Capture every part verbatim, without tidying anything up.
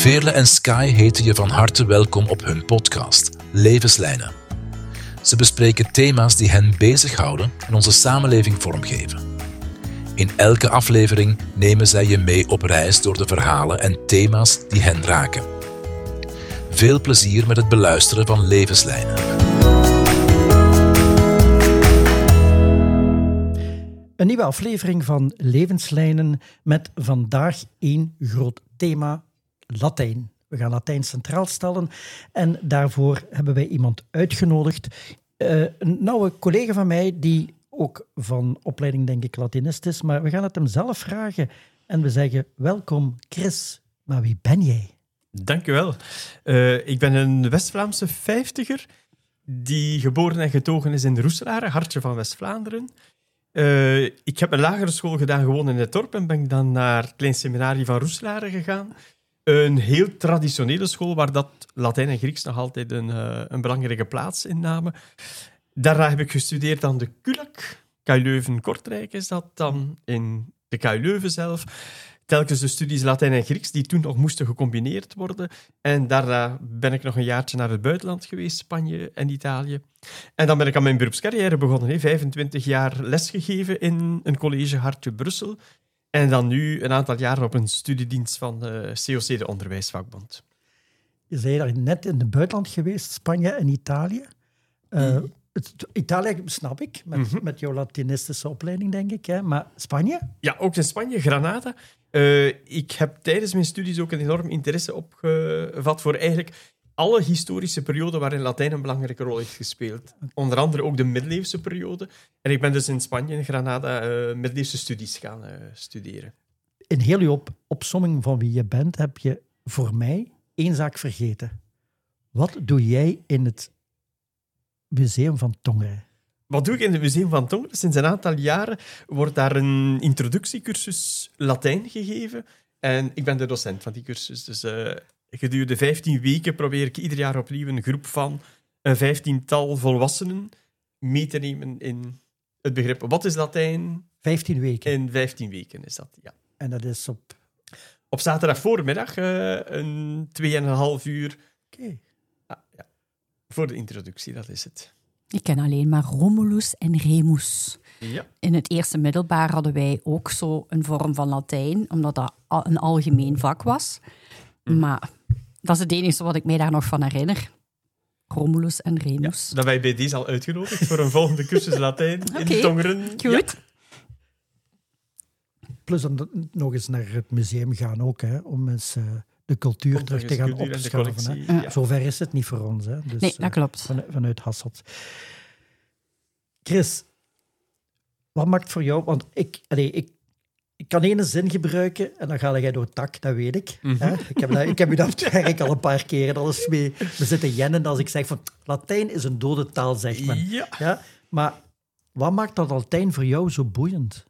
Veerle en Sky heten je van harte welkom op hun podcast, Levenslijnen. Ze bespreken thema's die hen bezighouden en onze samenleving vormgeven. In elke aflevering nemen zij je mee op reis door de verhalen en thema's die hen raken. Veel plezier met het beluisteren van Levenslijnen. Een nieuwe aflevering van Levenslijnen met vandaag één groot thema, Latijn. We gaan Latijn centraal stellen en daarvoor hebben wij iemand uitgenodigd. Uh, een nauwe collega van mij die ook van opleiding, denk ik, Latinist is, maar we gaan het hem zelf vragen. En we zeggen, welkom Chris, maar wie ben jij? Dank u wel. Uh, ik ben een West-Vlaamse vijftiger die geboren en getogen is in Roeselare, hartje van West-Vlaanderen. Uh, ik heb een lagere school gedaan gewoon in het dorp en ben dan naar het klein seminarie van Roeselare gegaan. Een heel traditionele school waar dat Latijn en Grieks nog altijd een, uh, een belangrijke plaats innamen. Daarna heb ik gestudeerd aan de K U L A C. K U Leuven-Kortrijk is dat dan, in de K U Leuven zelf. Telkens de studies Latijn en Grieks die toen nog moesten gecombineerd worden. En daarna ben ik nog een jaartje naar het buitenland geweest, Spanje en Italië. En dan ben ik aan mijn beroepscarrière begonnen. Hè. vijfentwintig jaar lesgegeven in een college Hartje Brussel. En dan nu een aantal jaren op een studiedienst van de C O C, de Onderwijsvakbond. Je zei daar net in het buitenland geweest, Spanje en Italië. Uh, mm. het, Italië snap ik, met, mm-hmm. met jouw Latinistische opleiding, denk ik. Hè? Maar Spanje? Ja, ook in Spanje, Granada. Uh, ik heb tijdens mijn studies ook een enorm interesse opgevat voor eigenlijk alle historische perioden waarin Latijn een belangrijke rol heeft gespeeld. Onder andere ook de middeleeuwse periode. En ik ben dus in Spanje, in Granada, uh, middeleeuwse studies gaan uh, studeren. In heel je op- opsomming van wie je bent, heb je voor mij één zaak vergeten. Wat doe jij in het Museum van Tongeren? Wat doe ik in het Museum van Tongeren? Sinds een aantal jaren wordt daar een introductiecursus Latijn gegeven. En ik ben de docent van die cursus. Dus uh, gedurende vijftien weken probeer ik ieder jaar opnieuw een groep van een vijftiental volwassenen mee te nemen in het begrip. Wat is Latijn? Vijftien weken? In vijftien weken is dat, ja. En dat is op? Op zaterdag voormiddag, uh, een tweeënhalf uur. Oké. Okay. Ah, ja. Voor de introductie, dat is het. Ik ken alleen maar Romulus en Remus. Ja. In het eerste middelbaar hadden wij ook zo een vorm van Latijn, omdat dat een algemeen vak was. Mm. Maar dat is het enige wat ik mij daar nog van herinner. Romulus en Remus. Ja, dat wij bij deze al uitgenodigd voor een volgende cursus Latijn in okay. Tongeren. Goed. Ja. Plus dan nog eens naar het museum gaan ook, hè, om eens uh, de cultuur Komt terug te gaan opschuiven. Ja. Zover is het niet voor ons. Hè. Dus, nee, dat klopt. Uh, van, vanuit Hasselt. Chris, wat maakt voor jou... Want ik, allee, ik, ik kan één zin gebruiken en dan ga jij door het tak, dat weet ik. Mm-hmm. Hè? Ik heb, dat, ik heb u dat werk al een paar keren. Dat is mee, we zitten jennen als ik zeg van Latijn is een dode taal, zegt men. Ja. Ja? Maar wat maakt dat Latijn voor jou zo boeiend?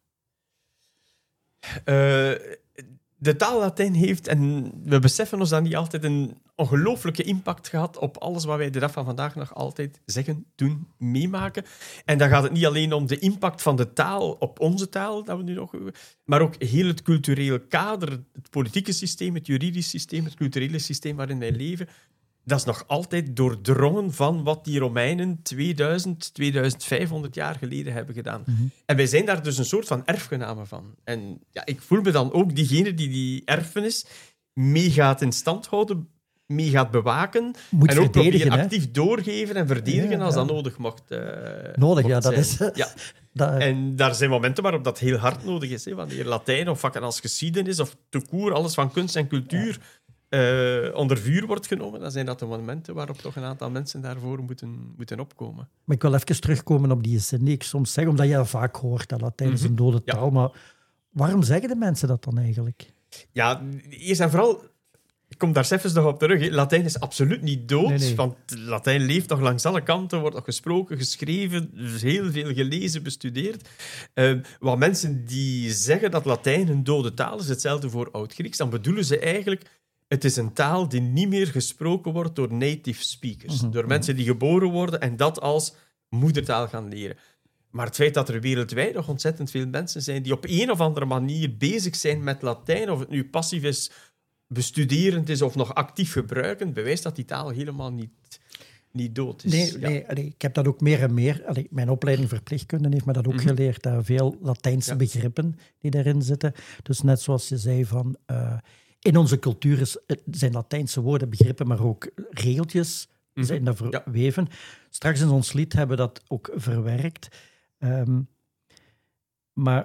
Uh, de taal Latijn heeft, en we beseffen ons dat niet altijd, een ongelooflijke impact gehad op alles wat wij de dag van vandaag nog altijd zeggen, doen, meemaken. En dan gaat het niet alleen om de impact van de taal op onze taal, dat we nu nog, maar ook heel het culturele kader, het politieke systeem, het juridisch systeem, het culturele systeem waarin wij leven. Dat is nog altijd doordrongen van wat die Romeinen tweeduizend, tweeduizendvijfhonderd jaar geleden hebben gedaan. Mm-hmm. En wij zijn daar dus een soort van erfgenamen van. En ja, ik voel me dan ook diegene die die erfenis mee gaat in stand houden, mee gaat bewaken. Moet en ook proberen hè? actief doorgeven en verdedigen ja, als ja. dat nodig mocht uh, Nodig, mocht ja, dat zijn. is... Ja. dat... En daar zijn momenten waarop dat heel hard nodig is. Hè? Wanneer Latijn of vakken als geschiedenis of te koer, alles van kunst en cultuur... Ja. Uh, onder vuur wordt genomen, dan zijn dat de momenten waarop toch een aantal mensen daarvoor moeten, moeten opkomen. Maar ik wil even terugkomen op die zin die ik soms zeg, omdat je dat vaak hoort, dat Latijn mm-hmm. is een dode taal. Ja. Maar waarom zeggen de mensen dat dan eigenlijk? Ja, eerst en vooral, ik kom daar even nog op terug, hè. Latijn is absoluut niet dood, nee, nee. want Latijn leeft nog langs alle kanten, wordt nog gesproken, geschreven, heel veel gelezen, bestudeerd. Uh, wat mensen die zeggen dat Latijn een dode taal is, hetzelfde voor Oud-Grieks, dan bedoelen ze eigenlijk... Het is een taal die niet meer gesproken wordt door native speakers. Mm-hmm. Door mensen die geboren worden en dat als moedertaal gaan leren. Maar het feit dat er wereldwijd nog ontzettend veel mensen zijn die op een of andere manier bezig zijn met Latijn, of het nu passief is bestuderend is of nog actief gebruikend, bewijst dat die taal helemaal niet, niet dood is. Nee, ja. nee allee, ik heb dat ook meer en meer. Allee, mijn opleiding verpleegkunde heeft me dat ook Mhm. geleerd. Daar veel Latijnse Ja. begrippen die daarin zitten. Dus net zoals je zei, van, uh, in onze cultuur is, zijn Latijnse woorden begrippen, maar ook regeltjes Mhm. zijn daar Ja. verweven. Straks in ons lied hebben we dat ook verwerkt. Um, maar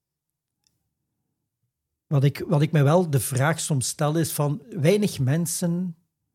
wat ik, wat ik me wel de vraag soms stel is van weinig mensen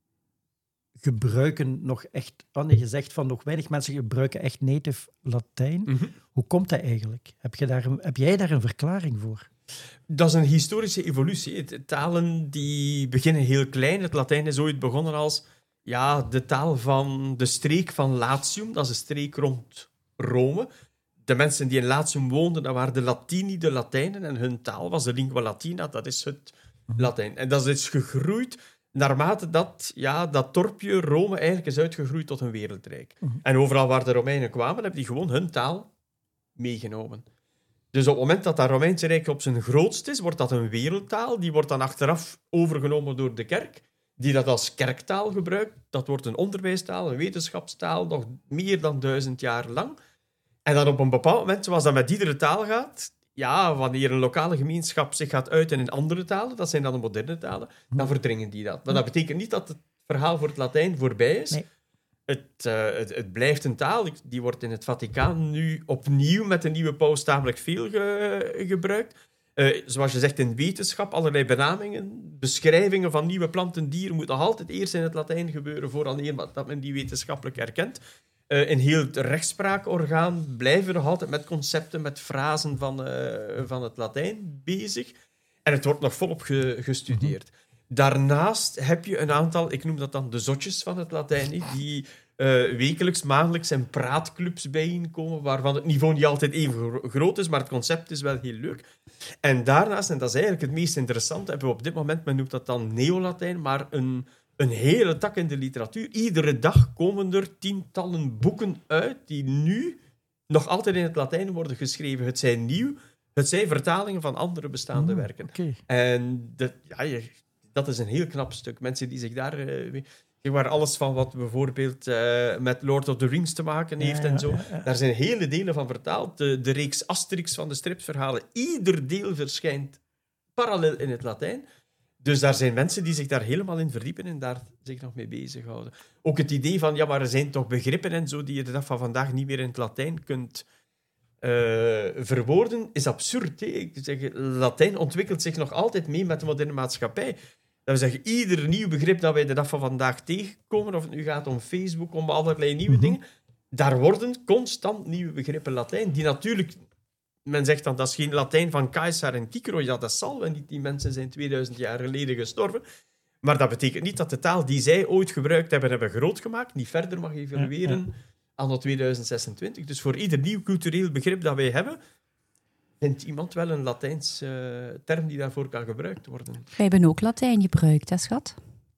gebruiken nog echt, wanneer je zegt van nog weinig mensen gebruiken echt native Latijn. Mm-hmm. Hoe komt dat eigenlijk? Heb, je daar een, heb jij daar een verklaring voor? Dat is een historische evolutie. Het, talen die beginnen heel klein. Het Latijn is ooit begonnen als ja, de taal van de streek van Latium. Dat is een streek rond Rome. De mensen die in Latium woonden, dat waren de Latini, de Latijnen. En hun taal was de lingua latina, dat is het Latijn. En dat is gegroeid naarmate dat, ja, dat dorpje Rome eigenlijk is uitgegroeid tot een wereldrijk. Mm-hmm. En overal waar de Romeinen kwamen, hebben die gewoon hun taal meegenomen. Dus op het moment dat dat Romeinse Rijk op zijn grootst is, wordt dat een wereldtaal. Die wordt dan achteraf overgenomen door de kerk, die dat als kerktaal gebruikt. Dat wordt een onderwijstaal, een wetenschapstaal, nog meer dan duizend jaar lang. En dan op een bepaald moment, zoals dat met iedere taal gaat, ja, wanneer een lokale gemeenschap zich gaat uiten in andere talen, dat zijn dan de moderne talen, dan verdringen die dat. Maar dat betekent niet dat het verhaal voor het Latijn voorbij is. Nee. Het, uh, het, het blijft een taal. Die wordt in het Vaticaan nu opnieuw met de nieuwe paus tamelijk veel ge, gebruikt. Uh, zoals je zegt, in wetenschap, allerlei benamingen, beschrijvingen van nieuwe planten, dieren, moet nog altijd eerst in het Latijn gebeuren voordat dat men die wetenschappelijk erkent. Uh, in heel het rechtspraakorgaan blijven we nog altijd met concepten, met frasen van, uh, van het Latijn bezig. En het wordt nog volop ge- gestudeerd. Mm-hmm. Daarnaast heb je een aantal, ik noem dat dan de zotjes van het Latijn, die uh, wekelijks, maandelijks in praatclubs bijeenkomen, waarvan het niveau niet altijd even gro- groot is, maar het concept is wel heel leuk. En daarnaast, en dat is eigenlijk het meest interessante, hebben we op dit moment, men noemt dat dan Neolatijn, maar een, een hele tak in de literatuur. Iedere dag komen er tientallen boeken uit die nu nog altijd in het Latijn worden geschreven. Het zijn nieuw, het zijn vertalingen van andere bestaande Oh, werken. Okay. En dat, ja, je, dat is een heel knap stuk. Mensen die zich daar... Uh, waar alles van wat bijvoorbeeld uh, met Lord of the Rings te maken heeft ja, en zo. Ja, ja. Daar zijn hele delen van vertaald. De, de reeks Asterix van de stripverhalen. Ieder deel verschijnt parallel in het Latijn. Dus daar zijn mensen die zich daar helemaal in verdiepen en daar zich nog mee bezighouden. Ook het idee van, ja, maar er zijn toch begrippen en zo die je de dag van vandaag niet meer in het Latijn kunt uh, verwoorden, is absurd. Hè? Ik zeg, Latijn ontwikkelt zich nog altijd mee met de moderne maatschappij. Dat we zeggen, ieder nieuw begrip dat wij de dag van vandaag tegenkomen, of het nu gaat om Facebook, om allerlei nieuwe mm-hmm. dingen, daar worden constant nieuwe begrippen Latijn, die natuurlijk... Men zegt dan, dat is geen Latijn van Caesar en Cicero. Ja, dat zal wel niet. Die mensen zijn tweeduizend jaar geleden gestorven. Maar dat betekent niet dat de taal die zij ooit gebruikt hebben, hebben groot gemaakt, niet verder mag evolueren ja, ja. anno tweeduizend zesentwintig. Dus voor ieder nieuw cultureel begrip dat wij hebben, vindt iemand wel een Latijns uh, term die daarvoor kan gebruikt worden. Wij hebben ook Latijn gebruikt, hè, schat?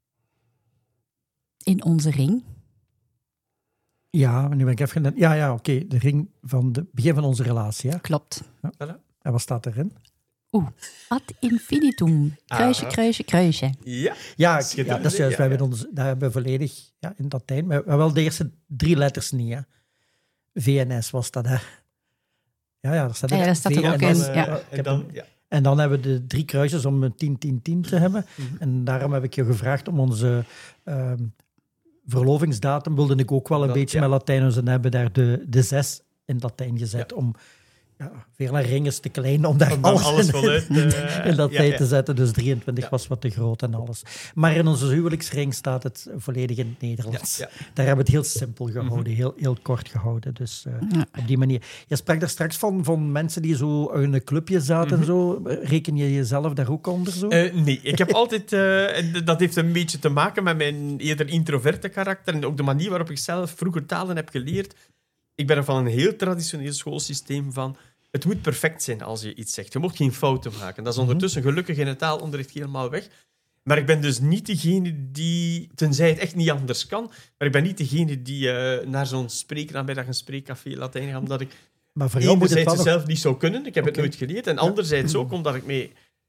In onze ring. Ja, nu ben ik even... Ja, ja, oké. Okay. De ring van het begin van onze relatie. Ja? Klopt. Ja. Voilà. En wat staat erin? Oeh, ad infinitum. Kruisje, ah. kruisje, kruisje. Ja, ja, ja dat is juist. Ja, ja. Ons, dat hebben we volledig ja, in Latijn. Maar wel de eerste drie letters niet. Hè. V N S was dat, hè. Ja, ja, dat staat, ja, dat staat er ook in. Uh, ja. En, dan, ja. en dan hebben we de drie kruisjes om een tien tien tien te hebben. Mm-hmm. En daarom heb ik je gevraagd om onze... Uh, verlovingsdatum wilde ik ook wel een dat, beetje ja. met Latijn. Dus dan hebben we daar de, de zes in Latijn gezet. Ja. Om, ja, vele ringen is te klein om daar om alles, alles in, vanuit, uh, in Latijn ja, ja. te te zetten. Dus drieëntwintig ja. was wat te groot en alles. Maar in onze huwelijksring staat het volledig in het Nederlands. Ja, ja. Daar hebben we het heel simpel gehouden. Mm-hmm. Heel, heel kort gehouden. Dus uh, ja. op die manier. Je sprak daar straks van, van mensen die zo in een clubje zaten. Mm-hmm. Zo. Reken je jezelf daar ook onder? Zo? Uh, nee, ik heb altijd... Uh, dat heeft een beetje te maken met mijn eerder introverte karakter. En ook de manier waarop ik zelf vroeger talen heb geleerd. Ik ben er van een heel traditioneel schoolsysteem van... Het moet perfect zijn als je iets zegt. Je mag geen fouten maken. Dat is ondertussen gelukkig in het taalonderricht helemaal weg. Maar ik ben dus niet degene die... Tenzij het echt niet anders kan. Maar ik ben niet degene die uh, naar zo'n spreeknamiddag, een spreekcafé Latijn gaat. Omdat ik maar voor jou moet het wel zelf nog... niet zou kunnen. Ik heb okay. het nooit geleerd. En anderzijds ook omdat ik mee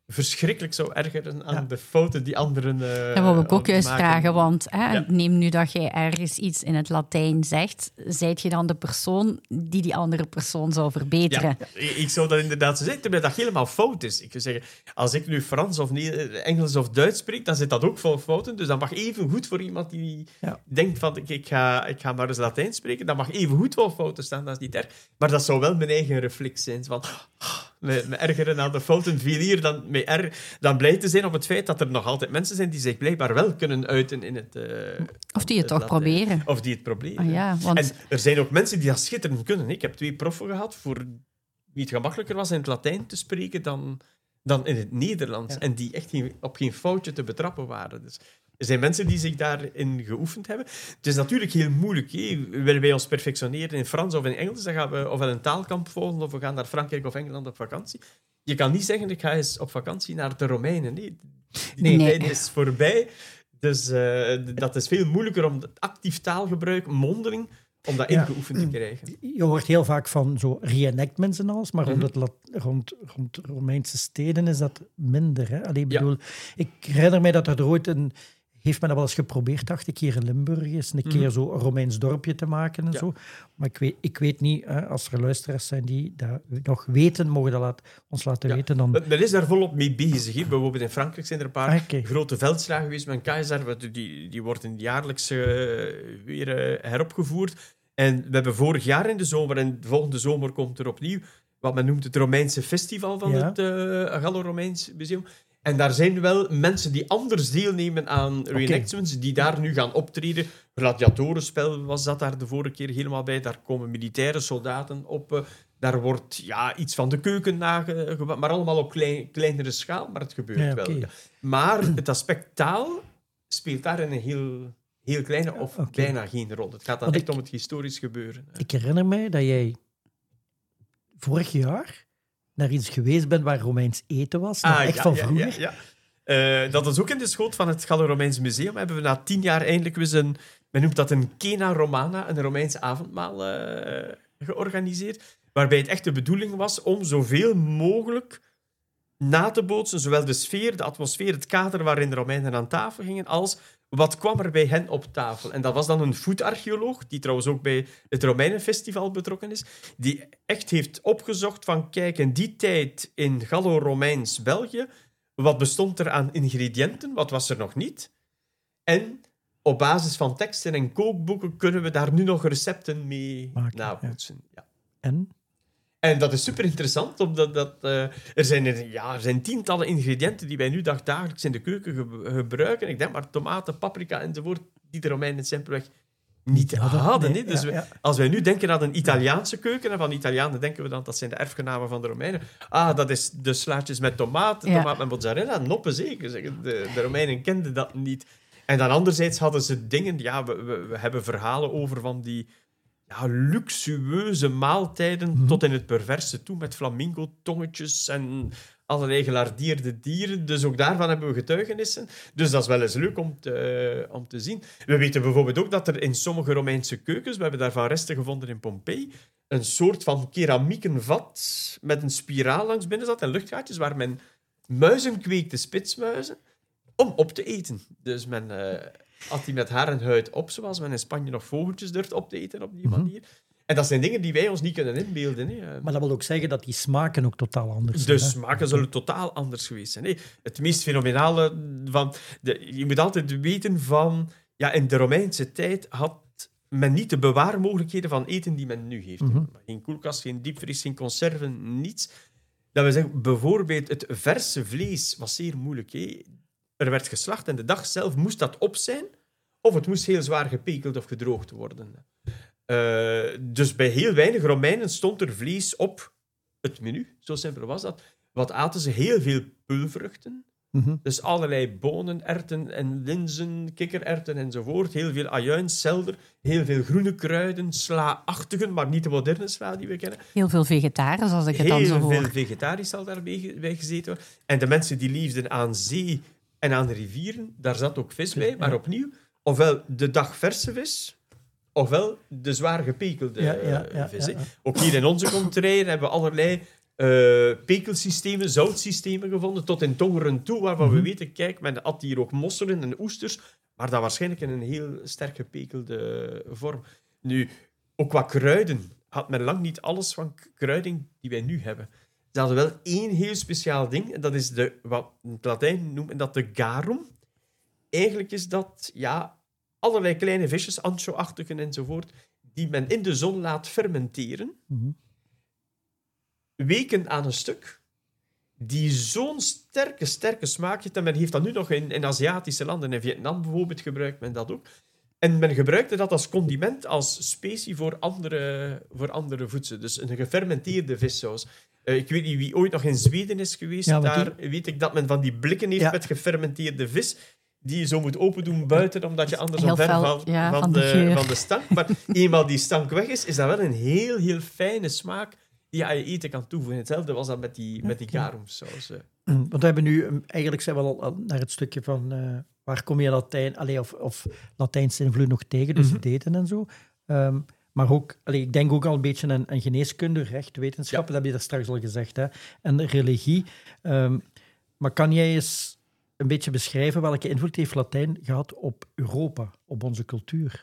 verschrikkelijk zou ergeren aan Ja. de fouten die anderen uh, Dat wil ik ook juist maken. vragen, want hè, Ja. neem nu dat jij ergens iets in het Latijn zegt, zijt je dan de persoon die die andere persoon zou verbeteren? Ja, ik ik zou dat inderdaad zo zeggen, terwijl dat helemaal fout is. Ik zou zeggen, als ik nu Frans of Nie- Engels of Duits spreek, dan zit dat ook vol fouten. Dus dat mag even goed voor iemand die Ja. denkt van, ik, ik, ga, ik ga maar eens Latijn spreken, dat mag even goed wel fouten staan, dat is niet erg. Maar dat zou wel mijn eigen reflex zijn. Van, me, me ergeren aan de fouten veel hier dan, me er, dan blij te zijn op het feit dat er nog altijd mensen zijn die zich blijkbaar wel kunnen uiten in het... Uh, Of die het toch Latijn. proberen. Of die het proberen. Ah, ja, want... En er zijn ook mensen die dat schitterend kunnen. Ik heb twee proffen gehad voor wie het gemakkelijker was in het Latijn te spreken dan, dan in het Nederlands. Ja. En die echt geen, op geen foutje te betrappen waren. Dus er zijn mensen die zich daarin geoefend hebben. Het is natuurlijk heel moeilijk. Hé. Willen wij ons perfectioneren in Frans of in Engels, dan gaan we ofwel een taalkamp volgen of we gaan naar Frankrijk of Engeland op vakantie. Je kan niet zeggen, ik ga eens op vakantie naar de Romeinen. Nee, die Nee. tijd is voorbij. Dus uh, dat is veel moeilijker om het actief taalgebruik, mondeling, om dat Ja. ingeoefend te krijgen. Je hoort heel vaak van zo reenactments en alles, maar rond, Mhm. het Lat- rond, rond Romeinse steden is dat minder. Hè? Allee, ik Ja. bedoel, ik herinner mij dat er ooit een... Heeft men dat wel eens geprobeerd, dacht ik, hier in Limburg eens een Mhm. keer zo een Romeins dorpje te maken en Ja. zo. Maar ik weet, ik weet niet, hè, als er luisteraars zijn die dat nog weten, mogen dat laat, ons laten Ja. weten. Dan... Men men is daar volop mee bezig. Hè. Bijvoorbeeld in Frankrijk zijn er een paar Ah, oké. grote veldslagen geweest met een keizer. Die, die worden jaarlijks uh, weer uh, heropgevoerd. En we hebben vorig jaar in de zomer, en de volgende zomer komt er opnieuw, wat men noemt het Romeinse festival van Ja. het uh, Gallo-Romeins Museum. En daar zijn wel mensen die anders deelnemen aan reenactments, die daar nu gaan optreden. Gladiatorenspel was dat daar de vorige keer helemaal bij. Daar komen militaire soldaten op. Uh, daar wordt ja, iets van de keuken nagemaakt, maar allemaal op klein, kleinere schaal. Maar het gebeurt Ja, wel. oké. Maar het aspect taal speelt daar een heel, heel kleine of oké. bijna geen rol. Het gaat dan Want echt ik- om het historisch gebeuren. Ik herinner mij dat jij vorig jaar naar iets geweest bent waar Romeins eten was. nog echt ja, van ja, vroeger. Ja, ja. Uh, dat is ook in de schoot van het Gallo-Romeins Museum. Hebben we na tien jaar eindelijk weer een... Men noemt dat een Cena Romana, een Romeins avondmaal, uh, georganiseerd. Waarbij het echt de bedoeling was om zoveel mogelijk na te bootsen, zowel de sfeer, de atmosfeer, het kader waarin de Romeinen aan tafel gingen, als wat kwam er bij hen op tafel. En dat was dan een food-archeoloog, die trouwens ook bij het Romeinenfestival betrokken is, die echt heeft opgezocht van, kijk, in die tijd in Gallo-Romeins België, wat bestond er aan ingrediënten, wat was er nog niet? En op basis van teksten en kookboeken kunnen we daar nu nog recepten mee Maken, nabootsen. Ja. En? En dat is super interessant, omdat dat, uh, er, zijn, er, ja, er zijn tientallen ingrediënten die wij nu dag, dagelijks in de keuken ge- gebruiken. Ik denk maar tomaten, paprika enzovoort, die de Romeinen simpelweg niet Ja, dat- hadden. nee, hè. Dus ja, we- ja. als wij nu denken aan een Italiaanse keuken, en van Italianen denken we dan dat zijn de erfgenamen van de Romeinen. Ah, dat is de slaatjes met tomaat, Ja. tomaat met mozzarella, noppen zeker. Zeggen. De, de Romeinen kenden dat niet. En dan anderzijds hadden ze dingen, ja, we, we, we hebben verhalen over van die ja, luxueuze maaltijden Mhm. tot in het perverse toe, met flamingo-tongetjes en allerlei gelardeerde dieren. Dus ook daarvan hebben we getuigenissen. Dus dat is wel eens leuk om te, om te zien. We weten bijvoorbeeld ook dat er in sommige Romeinse keukens, we hebben daarvan resten gevonden in Pompeii, een soort van keramieken vat met een spiraal langs binnen zat en luchtgaatjes waar men muizen kweekte, spitsmuizen, om op te eten. Dus men uh, at die met haar en huid op, zoals men in Spanje nog vogeltjes durft op te eten op die Mhm. manier. En dat zijn dingen die wij ons niet kunnen inbeelden. Hè. Maar dat wil ook zeggen dat die smaken ook totaal anders De zijn. hè? smaken zullen totaal anders geweest zijn. Hè. Het meest fenomenale van... De, je moet altijd weten van... Ja, in de Romeinse tijd had men niet de bewaarmogelijkheden van eten die men nu heeft. Mhm. Geen koelkast, geen diepvries, geen conserven, niets. Dat we zeggen, bijvoorbeeld het verse vlees was zeer moeilijk. Hè. Er werd geslacht en de dag zelf moest dat op zijn, of het moest heel zwaar gepekeld of gedroogd worden. Uh, dus bij heel weinig Romeinen stond er vlees op het menu. Zo simpel was dat. Wat aten ze? Heel veel pulvruchten. Mhm. Dus allerlei bonen, erwten en linzen, kikkererwten enzovoort. Heel veel ajuin, selder, heel veel groene kruiden, sla-achtigen, maar niet de moderne sla die we kennen. Heel veel vegetarisch, als ik het dan zo Heel hoor. veel vegetarisch zal daarbij bij gezeten worden. En de mensen die leefden aan zee en aan de rivieren, daar zat ook vis bij. Maar Ja. opnieuw, ofwel de dagverse vis, ofwel de zwaar gepekelde Ja, ja, ja, vis. ja, hè. ja. Ook hier in onze contrée hebben we allerlei uh, pekelsystemen, zoutsystemen gevonden, tot in Tongeren toe, waarvan mm-hmm. we weten, kijk, men had hier ook mosselen en oesters, maar dat waarschijnlijk in een heel sterk gepekelde vorm. Nu, ook qua kruiden had men lang niet alles van kruiding die wij nu hebben. Ze hadden wel één heel speciaal ding, en dat is de, wat in het Latijn noemen dat de garum. Eigenlijk is dat ja, allerlei kleine visjes, ancho-achtigen enzovoort, die men in de zon laat fermenteren. Mm-hmm. Weken aan een stuk. Die zo'n sterke, sterke smaak heeft. En men heeft dat nu nog in, in Aziatische landen. In Vietnam bijvoorbeeld gebruikt men dat ook. En men gebruikte dat als condiment, als specie voor andere, voor andere voedsel. Dus een gefermenteerde vissaus. Uh, ik weet niet wie ooit nog in Zweden is geweest. Ja, daar die... weet ik dat men van die blikken heeft ja. met gefermenteerde vis, die je zo moet open doen buiten, omdat je anders omver valt ja, van, van, de, van de stank. Maar eenmaal die stank weg is, is dat wel een heel, heel fijne smaak die je aan je eten kan toevoegen. Hetzelfde was dat met die, met die garumsaus. Want we hebben nu, eigenlijk zijn we al naar het stukje van uh, waar kom je Latijn, allee, of, of Latijnse invloed nog tegen, dus mm-hmm. daten en zo. Um, maar ook, allee, ik denk ook al een beetje aan, aan geneeskunde, recht, wetenschap, ja. dat heb je daar straks al gezegd, hè? En religie. Um, maar kan jij eens een beetje beschrijven welke invloed heeft Latijn gehad op Europa, op onze cultuur?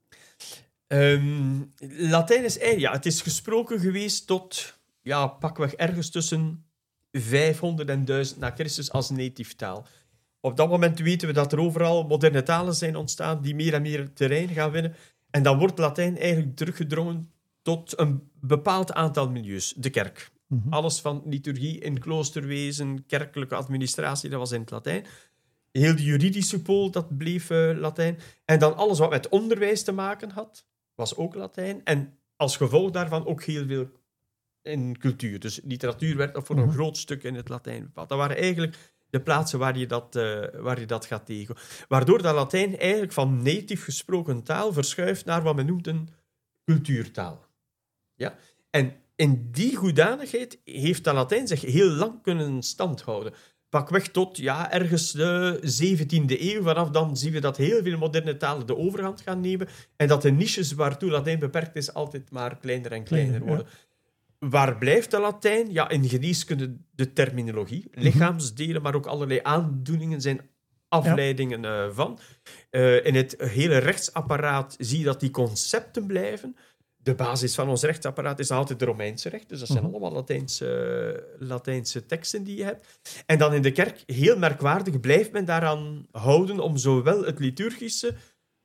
Um, Latijn is ja, het is gesproken geweest tot ja, pakweg ergens tussen vijfhonderd en duizend na Christus als native taal. Op dat moment weten we dat er overal moderne talen zijn ontstaan die meer en meer terrein gaan winnen. En dan wordt Latijn eigenlijk teruggedrongen tot een bepaald aantal milieus. De kerk. Mm-hmm. Alles van liturgie in kloosterwezen, kerkelijke administratie, dat was in het Latijn. Heel de juridische pool, dat bleef uh, Latijn. En dan alles wat met onderwijs te maken had, was ook Latijn. En als gevolg daarvan ook heel veel in cultuur. Dus literatuur werd nog voor mm-hmm. een groot stuk in het Latijn bepaald. Dat waren eigenlijk de plaatsen waar je dat, uh, waar je dat gaat tegen. Waardoor dat Latijn eigenlijk van native gesproken taal verschuift naar wat men noemt een cultuurtaal. Ja? En in die hoedanigheid heeft dat Latijn zich heel lang kunnen standhouden. Pakweg tot ja, ergens de zeventiende eeuw. Vanaf dan zien we dat heel veel moderne talen de overhand gaan nemen en dat de niches waartoe Latijn beperkt is altijd maar kleiner en kleiner worden. Ja. Waar blijft de Latijn? Ja, in geneeskunde de terminologie. Lichaamsdelen, maar ook allerlei aandoeningen zijn afleidingen ja. uh, van. Uh, in het hele rechtsapparaat zie je dat die concepten blijven. De basis van ons rechtsapparaat is altijd het Romeinse recht. Dus dat zijn mm-hmm. allemaal Latijnse, uh, Latijnse teksten die je hebt. En dan in de kerk, heel merkwaardig, blijft men daaraan houden om zowel het liturgische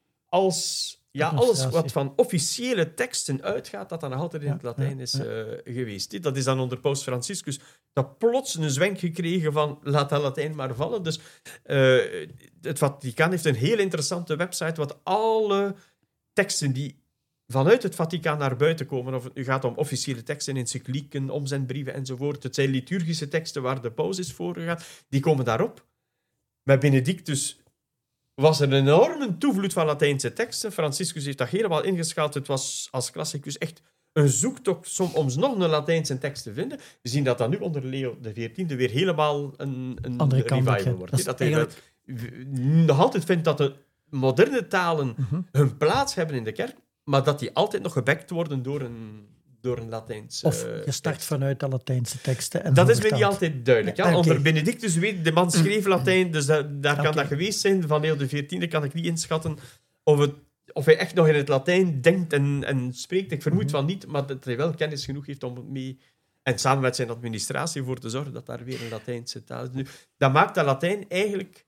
als ja, alles wat van officiële teksten uitgaat, dat dan nog altijd in het Latijn ja, is uh, ja. geweest. Dat is dan onder Paus Franciscus dat plots een zwenk gekregen van laat dat Latijn maar vallen. Dus uh, het Vaticaan heeft een heel interessante website wat alle teksten die vanuit het Vaticaan naar buiten komen, of het nu gaat om officiële teksten, encyclieken, omzendbrieven enzovoort, het zijn liturgische teksten waar de paus is voorgegaan, die komen daarop. Met Benedictus was er een enorme toevloed van Latijnse teksten. Franciscus heeft dat helemaal ingeschaald. Het was als klassicus echt een zoektocht om nog een Latijnse tekst te vinden. We zien dat dat nu onder Leo de veertiende weer helemaal een, een revival wordt. Dat, dat eigenlijk... hij nog altijd vindt dat de moderne talen uh-huh. hun plaats hebben in de kerk, maar dat die altijd nog gebackt worden door een, door een Latijnse Of gestart tekst. Vanuit de Latijnse teksten. En dat is me niet altijd duidelijk. Ja? Ja, okay. Onder Benedictus weet de man schreef Latijn, dus dat, daar kan okay. dat geweest zijn. Van Leo de veertiende kan ik niet inschatten of, het, of hij echt nog in het Latijn denkt en, en spreekt. Ik vermoed mm-hmm. van niet, maar dat hij wel kennis genoeg heeft om het mee... En samen met zijn administratie voor te zorgen dat daar weer een Latijnse taal is. Nu, dat maakt dat Latijn eigenlijk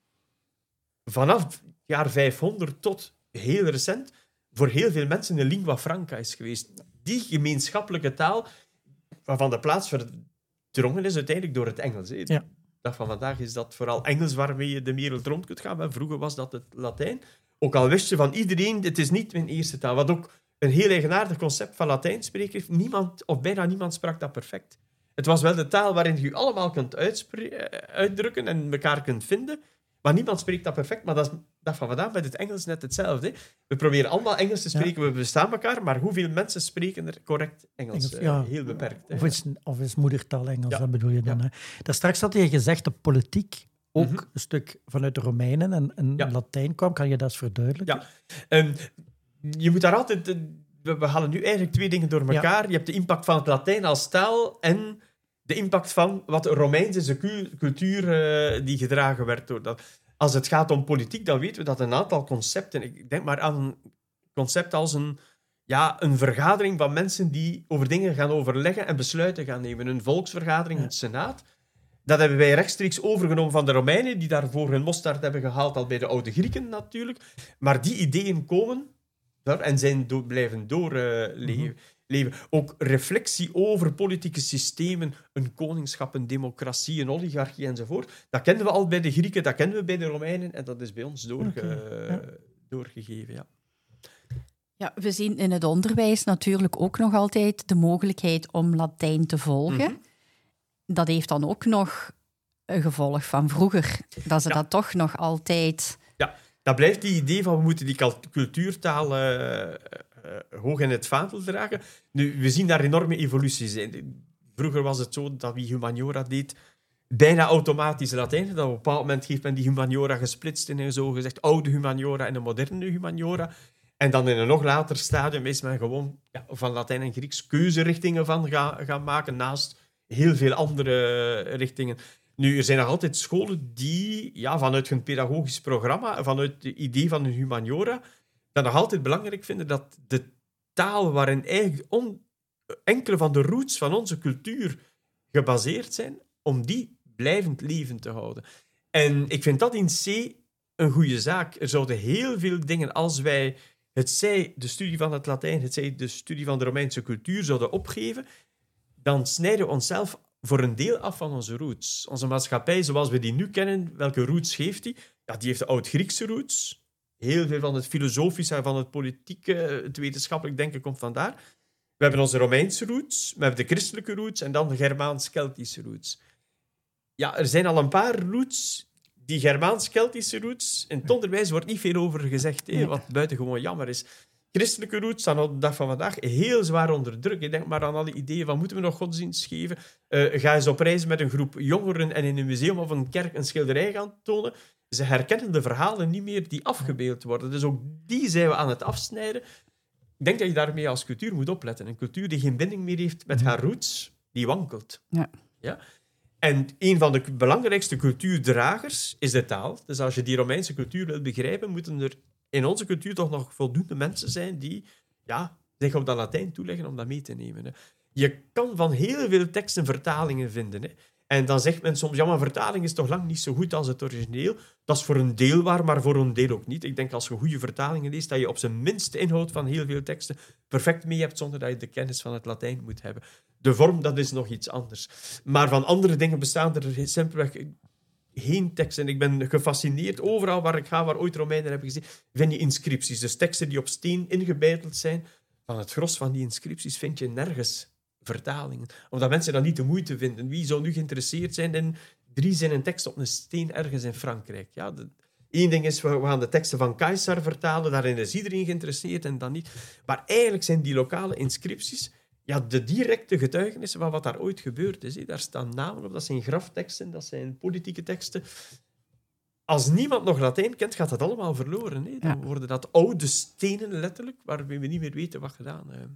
vanaf het jaar vijfhonderd tot heel recent voor heel veel mensen een lingua franca is geweest. Die gemeenschappelijke taal waarvan de plaats verdrongen is uiteindelijk door het Engels. Hè. Ja. De dag van vandaag is dat vooral Engels waarmee je de wereld rond kunt gaan. Maar vroeger was dat het Latijn. Ook al wist je van iedereen, het is niet mijn eerste taal. Wat ook een heel eigenaardig concept van Latijn spreken. Niemand, of bijna niemand sprak dat perfect. Het was wel de taal waarin je allemaal kunt uitspre- uitdrukken en elkaar kunt vinden. Maar niemand spreekt dat perfect. Maar dat is dat van vandaag met het Engels net hetzelfde. We proberen allemaal Engels te spreken, ja. we bestaan elkaar, maar hoeveel mensen spreken er correct Engels? Engels ja. uh, heel beperkt. Of is, of is moedertaal Engels, ja. dat bedoel je dan. Ja. Hè? Daar straks had je gezegd dat politiek ook mm-hmm. een stuk vanuit de Romeinen en, en ja. Latijn kwam. Kan je dat eens verduidelijken? Ja. Um, je moet daar altijd... Uh, we, we halen nu eigenlijk twee dingen door elkaar. Ja. Je hebt de impact van het Latijn als taal en de impact van wat Romeins is, de cultuur uh, die gedragen werd door dat. Als het gaat om politiek, dan weten we dat een aantal concepten... Ik denk maar aan concepten als een, ja, een vergadering van mensen die over dingen gaan overleggen en besluiten gaan nemen. Een volksvergadering, ja. Een senaat. Dat hebben wij rechtstreeks overgenomen van de Romeinen, die daarvoor hun mosterd hebben gehaald, al bij de oude Grieken natuurlijk. Maar die ideeën komen en zijn do- blijven doorleven. Uh, mm-hmm. Leven. Ook reflectie over politieke systemen, een koningschap, een democratie, een oligarchie enzovoort. Dat kenden we al bij de Grieken, dat kenden we bij de Romeinen en dat is bij ons doorge- okay, ja. doorgegeven. Ja. Ja, we zien in het onderwijs natuurlijk ook nog altijd de mogelijkheid om Latijn te volgen. Mm-hmm. Dat heeft dan ook nog een gevolg van vroeger, dat ze ja. dat toch nog altijd... Ja, dat blijft die idee van we moeten die cultuurtaal... Uh, Uh, hoog in het vaandel dragen. Nu, we zien daar enorme evoluties in. Vroeger was het zo dat wie humaniora deed, bijna automatisch Latijn. Dat op een bepaald moment heeft men die humaniora gesplitst in een zogezegd oude humaniora en een moderne humaniora. En dan in een nog later stadium is men gewoon ja, van Latijn en Grieks keuzerichtingen van gaan, gaan maken, naast heel veel andere richtingen. Nu, er zijn nog altijd scholen die ja, vanuit hun pedagogisch programma, vanuit het idee van hun humaniora, dat nog altijd belangrijk vinden dat de taal waarin eigenlijk on, enkele van de roots van onze cultuur gebaseerd zijn, om die blijvend levend te houden. En ik vind dat in C een goede zaak. Er zouden heel veel dingen, als wij het zij de studie van het Latijn, het zij de studie van de Romeinse cultuur zouden opgeven, dan snijden we onszelf voor een deel af van onze roots. Onze maatschappij, zoals we die nu kennen, welke roots heeft die? Ja, die heeft de oud-Griekse roots. Heel veel van het filosofische en van het politieke, het wetenschappelijk denken komt vandaar. We hebben onze Romeinse roots, we hebben de christelijke roots en dan de Germaans-Keltische roots. Ja, er zijn al een paar roots, die Germaans-Keltische roots. In het onderwijs wordt niet veel over gezegd, hé, wat buitengewoon jammer is. Christelijke roots staan op de dag van vandaag heel zwaar onder druk. Ik denk maar aan alle ideeën van, moeten we nog godsdienst geven? Uh, ga eens op reis met een groep jongeren en in een museum of een kerk een schilderij gaan tonen. Ze herkennen de verhalen niet meer die afgebeeld worden. Dus ook die zijn we aan het afsnijden. Ik denk dat je daarmee als cultuur moet opletten. Een cultuur die geen binding meer heeft met haar roots, die wankelt. Ja. Ja? En een van de belangrijkste cultuurdragers is de taal. Dus als je die Romeinse cultuur wilt begrijpen, moeten er in onze cultuur toch nog voldoende mensen zijn die ja, zich op dat Latijn toeleggen om dat mee te nemen. Hè. Je kan van heel veel teksten vertalingen vinden. Hè. En dan zegt men soms, ja, maar vertaling is toch lang niet zo goed als het origineel. Dat is voor een deel waar, maar voor een deel ook niet. Ik denk als je goede vertalingen leest, dat je op zijn minst de inhoud van heel veel teksten perfect mee hebt, zonder dat je de kennis van het Latijn moet hebben. De vorm, dat is nog iets anders. Maar van andere dingen bestaan er simpelweg geen teksten. Ik ben gefascineerd. Overal waar ik ga, waar ooit Romeinen hebben gezien, vind je inscripties. Dus teksten die op steen ingebeiteld zijn. Van het gros van die inscripties vind je nergens vertalingen. Omdat mensen dat niet de moeite vinden. Wie zou nu geïnteresseerd zijn in drie zinnen tekst op een steen ergens in Frankrijk? Ja, de, Eén ding is, we gaan de teksten van Caesar vertalen. Daarin is iedereen geïnteresseerd en dan niet. Maar eigenlijk zijn die lokale inscripties ja, de directe getuigenissen van wat daar ooit gebeurd is. Hè. Daar staan namen op, dat zijn grafteksten, dat zijn politieke teksten. Als niemand nog Latijn kent, gaat dat allemaal verloren. Hè. Dan ja. worden dat oude stenen, letterlijk, waarmee we niet meer weten wat gedaan hebben.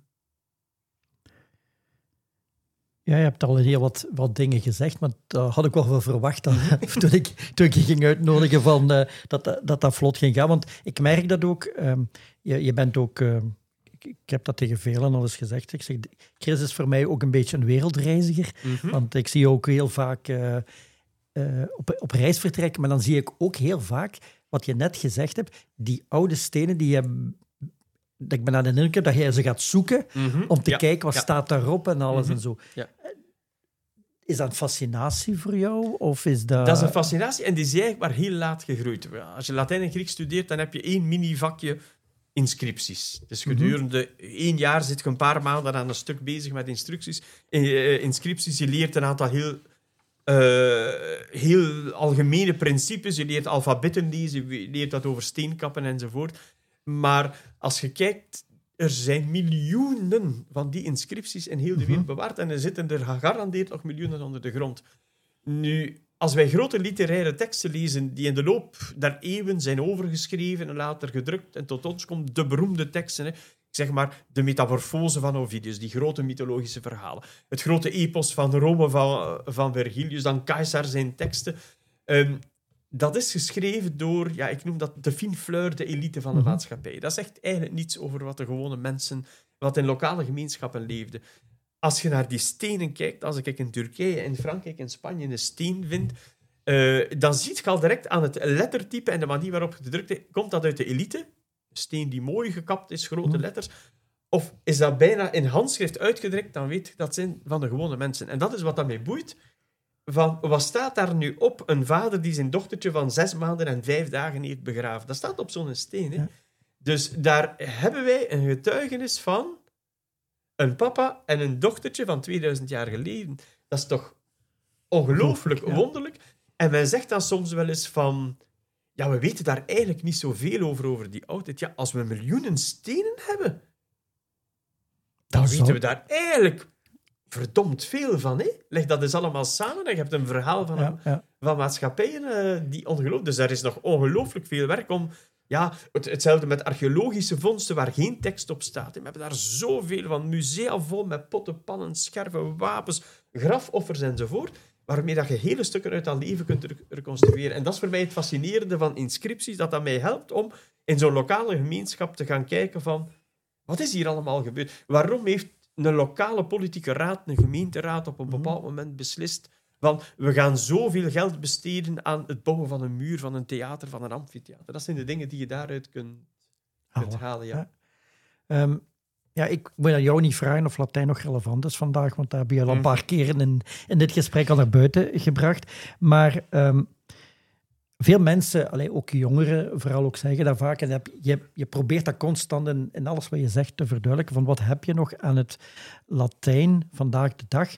Ja, je hebt al heel wat, wat dingen gezegd, maar dat had ik wel wel verwacht dan, toen, ik, toen ik je ging uitnodigen van, uh, dat, dat dat vlot ging gaan. Want ik merk dat ook. Um, je, je bent ook... Uh, ik, ik heb dat tegen velen al eens gezegd. Ik zeg, Chris is voor mij ook een beetje een wereldreiziger. Mm-hmm. Want ik zie je ook heel vaak uh, uh, op, op reis vertrekken. Maar dan zie ik ook heel vaak, wat je net gezegd hebt, die oude stenen die je... Dat ik ben aan de indruk dat jij ze gaat zoeken mm-hmm. om te ja, kijken wat ja. staat daarop en alles mm-hmm. en zo. Ja. Is dat een fascinatie voor jou? Of is dat... dat is een fascinatie en die is eigenlijk maar heel laat gegroeid. Als je Latijn en Grieks studeert, dan heb je één mini-vakje inscripties. Dus gedurende mm-hmm. één jaar zit je een paar maanden aan een stuk bezig met instructies. Uh, inscripties. Je leert een aantal heel, uh, heel algemene principes. Je leert alfabetten lezen, je leert dat over steenkappen enzovoort. Maar als je kijkt, er zijn miljoenen van die inscripties in heel de wereld bewaard en er zitten er gegarandeerd nog miljoenen onder de grond. Nu, als wij grote literaire teksten lezen die in de loop der eeuwen zijn overgeschreven en later gedrukt en tot ons komt de beroemde teksten, hè, zeg maar, de metamorfose van Ovidius, die grote mythologische verhalen. Het grote epos van Rome van, van Virgilius, dan Caesar zijn teksten. Um, dat is geschreven door, ja, ik noem dat de fine fleur, de elite van de Mhm. maatschappij. Dat zegt eigenlijk niets over wat de gewone mensen, wat in lokale gemeenschappen leefden. Als je naar die stenen kijkt, als ik in Turkije, in Frankrijk, in Spanje een steen vind, uh, dan zie je al direct aan het lettertype en de manier waarop gedrukt is, komt dat uit de elite? Een steen die mooi gekapt is, grote Mhm. letters. Of is dat bijna in handschrift uitgedrukt, dan weet je dat zijn van de gewone mensen. En dat is wat dat mij boeit. Van, wat staat daar nu op? Een vader die zijn dochtertje van zes maanden en vijf dagen heeft begraven. Dat staat op zo'n steen. Hè? Ja. Dus daar hebben wij een getuigenis van een papa en een dochtertje van tweeduizend jaar geleden. Dat is toch ongelooflijk Ja. wonderlijk. En men zegt dan soms wel eens van... Ja, we weten daar eigenlijk niet zoveel over, over die oudheid. Ja, als we miljoenen stenen hebben, dan Dat weten zou- we daar eigenlijk verdomd veel van. Hè? Leg dat eens allemaal samen en je hebt een verhaal van, Ja, ja. van maatschappijen uh, die ongelooflijk... Dus daar is nog ongelooflijk veel werk om... Ja, het, hetzelfde met archeologische vondsten waar geen tekst op staat. Hè. We hebben daar zoveel van. Musea vol met potten, pannen, scherven, wapens, grafoffers enzovoort, waarmee dat je hele stukken uit dat leven kunt re- reconstrueren. En dat is voor mij het fascinerende van inscripties, dat dat mij helpt om in zo'n lokale gemeenschap te gaan kijken van... Wat is hier allemaal gebeurd? Waarom heeft een lokale politieke raad, een gemeenteraad, op een bepaald moment beslist van we gaan zoveel geld besteden aan het bouwen van een muur, van een theater, van een amfitheater? Dat zijn de dingen die je daaruit kunt, kunt Ah, halen, ja. ja. Um, ja, ik wil aan jou niet vragen of Latijn nog relevant is vandaag, want daar heb je al een Mm. paar keren in, in dit gesprek al naar buiten gebracht. Maar um, veel mensen, allee, ook jongeren vooral, ook zeggen dat vaak. En heb, je, je probeert dat constant in, in alles wat je zegt te verduidelijken. Van wat heb je nog aan het Latijn vandaag de dag?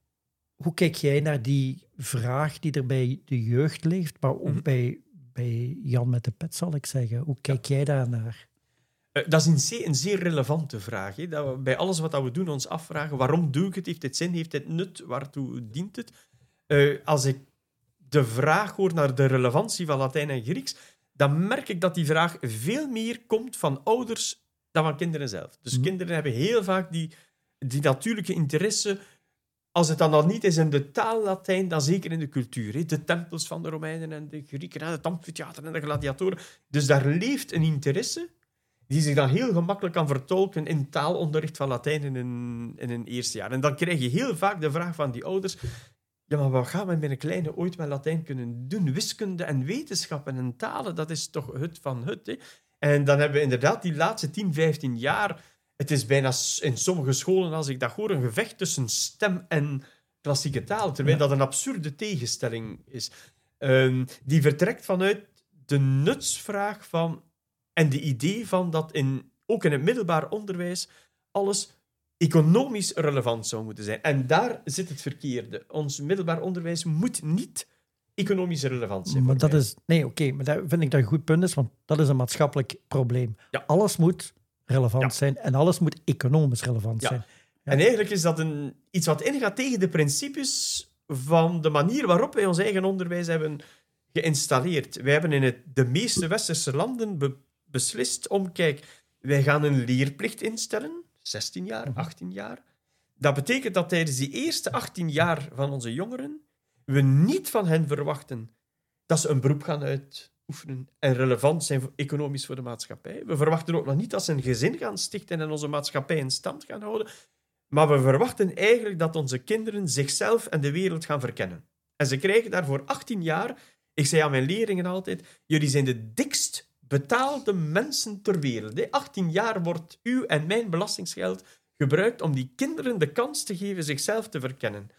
Hoe kijk jij naar die vraag die er bij de jeugd leeft, maar ook Mhm. bij, bij Jan met de pet, zal ik zeggen? Hoe kijk jij daar naar? Uh, dat is een zeer, een zeer relevante vraag. Hè? Dat we bij alles wat dat we doen ons afvragen, waarom doe ik het? Heeft het zin? Heeft het nut? Waartoe dient het? Uh, als ik de vraag hoor naar de relevantie van Latijn en Grieks, dan merk ik dat die vraag veel meer komt van ouders dan van kinderen zelf. Dus Mhm. kinderen hebben heel vaak die, die natuurlijke interesse. Als het dan al niet is in de taal Latijn, dan zeker in de cultuur. Hè? De tempels van de Romeinen en de Grieken, het amfitheater en de gladiatoren. Dus daar leeft een interesse die zich dan heel gemakkelijk kan vertolken in taalonderricht van Latijn in een, in een eerste jaar. En dan krijg je heel vaak de vraag van die ouders: ja, maar wat gaan we met een kleine ooit met Latijn kunnen doen? Wiskunde en wetenschappen en talen, dat is toch het van het. Hè? En dan hebben we inderdaad die laatste tien, vijftien jaar... Het is bijna in sommige scholen, als ik dat hoor, een gevecht tussen stem en klassieke taal, terwijl Ja. dat een absurde tegenstelling is. Um, die vertrekt vanuit de nutsvraag van... En de idee van dat in, ook in het middelbaar onderwijs alles economisch relevant zou moeten zijn. En daar zit het verkeerde. Ons middelbaar onderwijs moet niet economisch relevant zijn. Maar voor dat mij. is, nee, oké, okay, maar dat vind ik dat een goed punt is, want dat is een maatschappelijk probleem. Ja. Alles moet relevant Ja. zijn en alles moet economisch relevant Ja. zijn. Ja. En eigenlijk is dat een, iets wat ingaat tegen de principes van de manier waarop wij ons eigen onderwijs hebben geïnstalleerd. Wij hebben in het, de meeste westerse landen be- beslist om, kijk, wij gaan een leerplicht instellen, zestien jaar, achttien jaar. Dat betekent dat tijdens die eerste achttien jaar van onze jongeren we niet van hen verwachten dat ze een beroep gaan uitoefenen en relevant zijn voor- economisch voor de maatschappij. We verwachten ook nog niet dat ze een gezin gaan stichten en onze maatschappij in stand gaan houden. Maar we verwachten eigenlijk dat onze kinderen zichzelf en de wereld gaan verkennen. En ze krijgen daarvoor achttien jaar... Ik zei aan mijn leerlingen altijd, jullie zijn de dikst betaalde mensen ter wereld. Hè. achttien jaar wordt uw en mijn belastingsgeld gebruikt om die kinderen de kans te geven zichzelf te verkennen.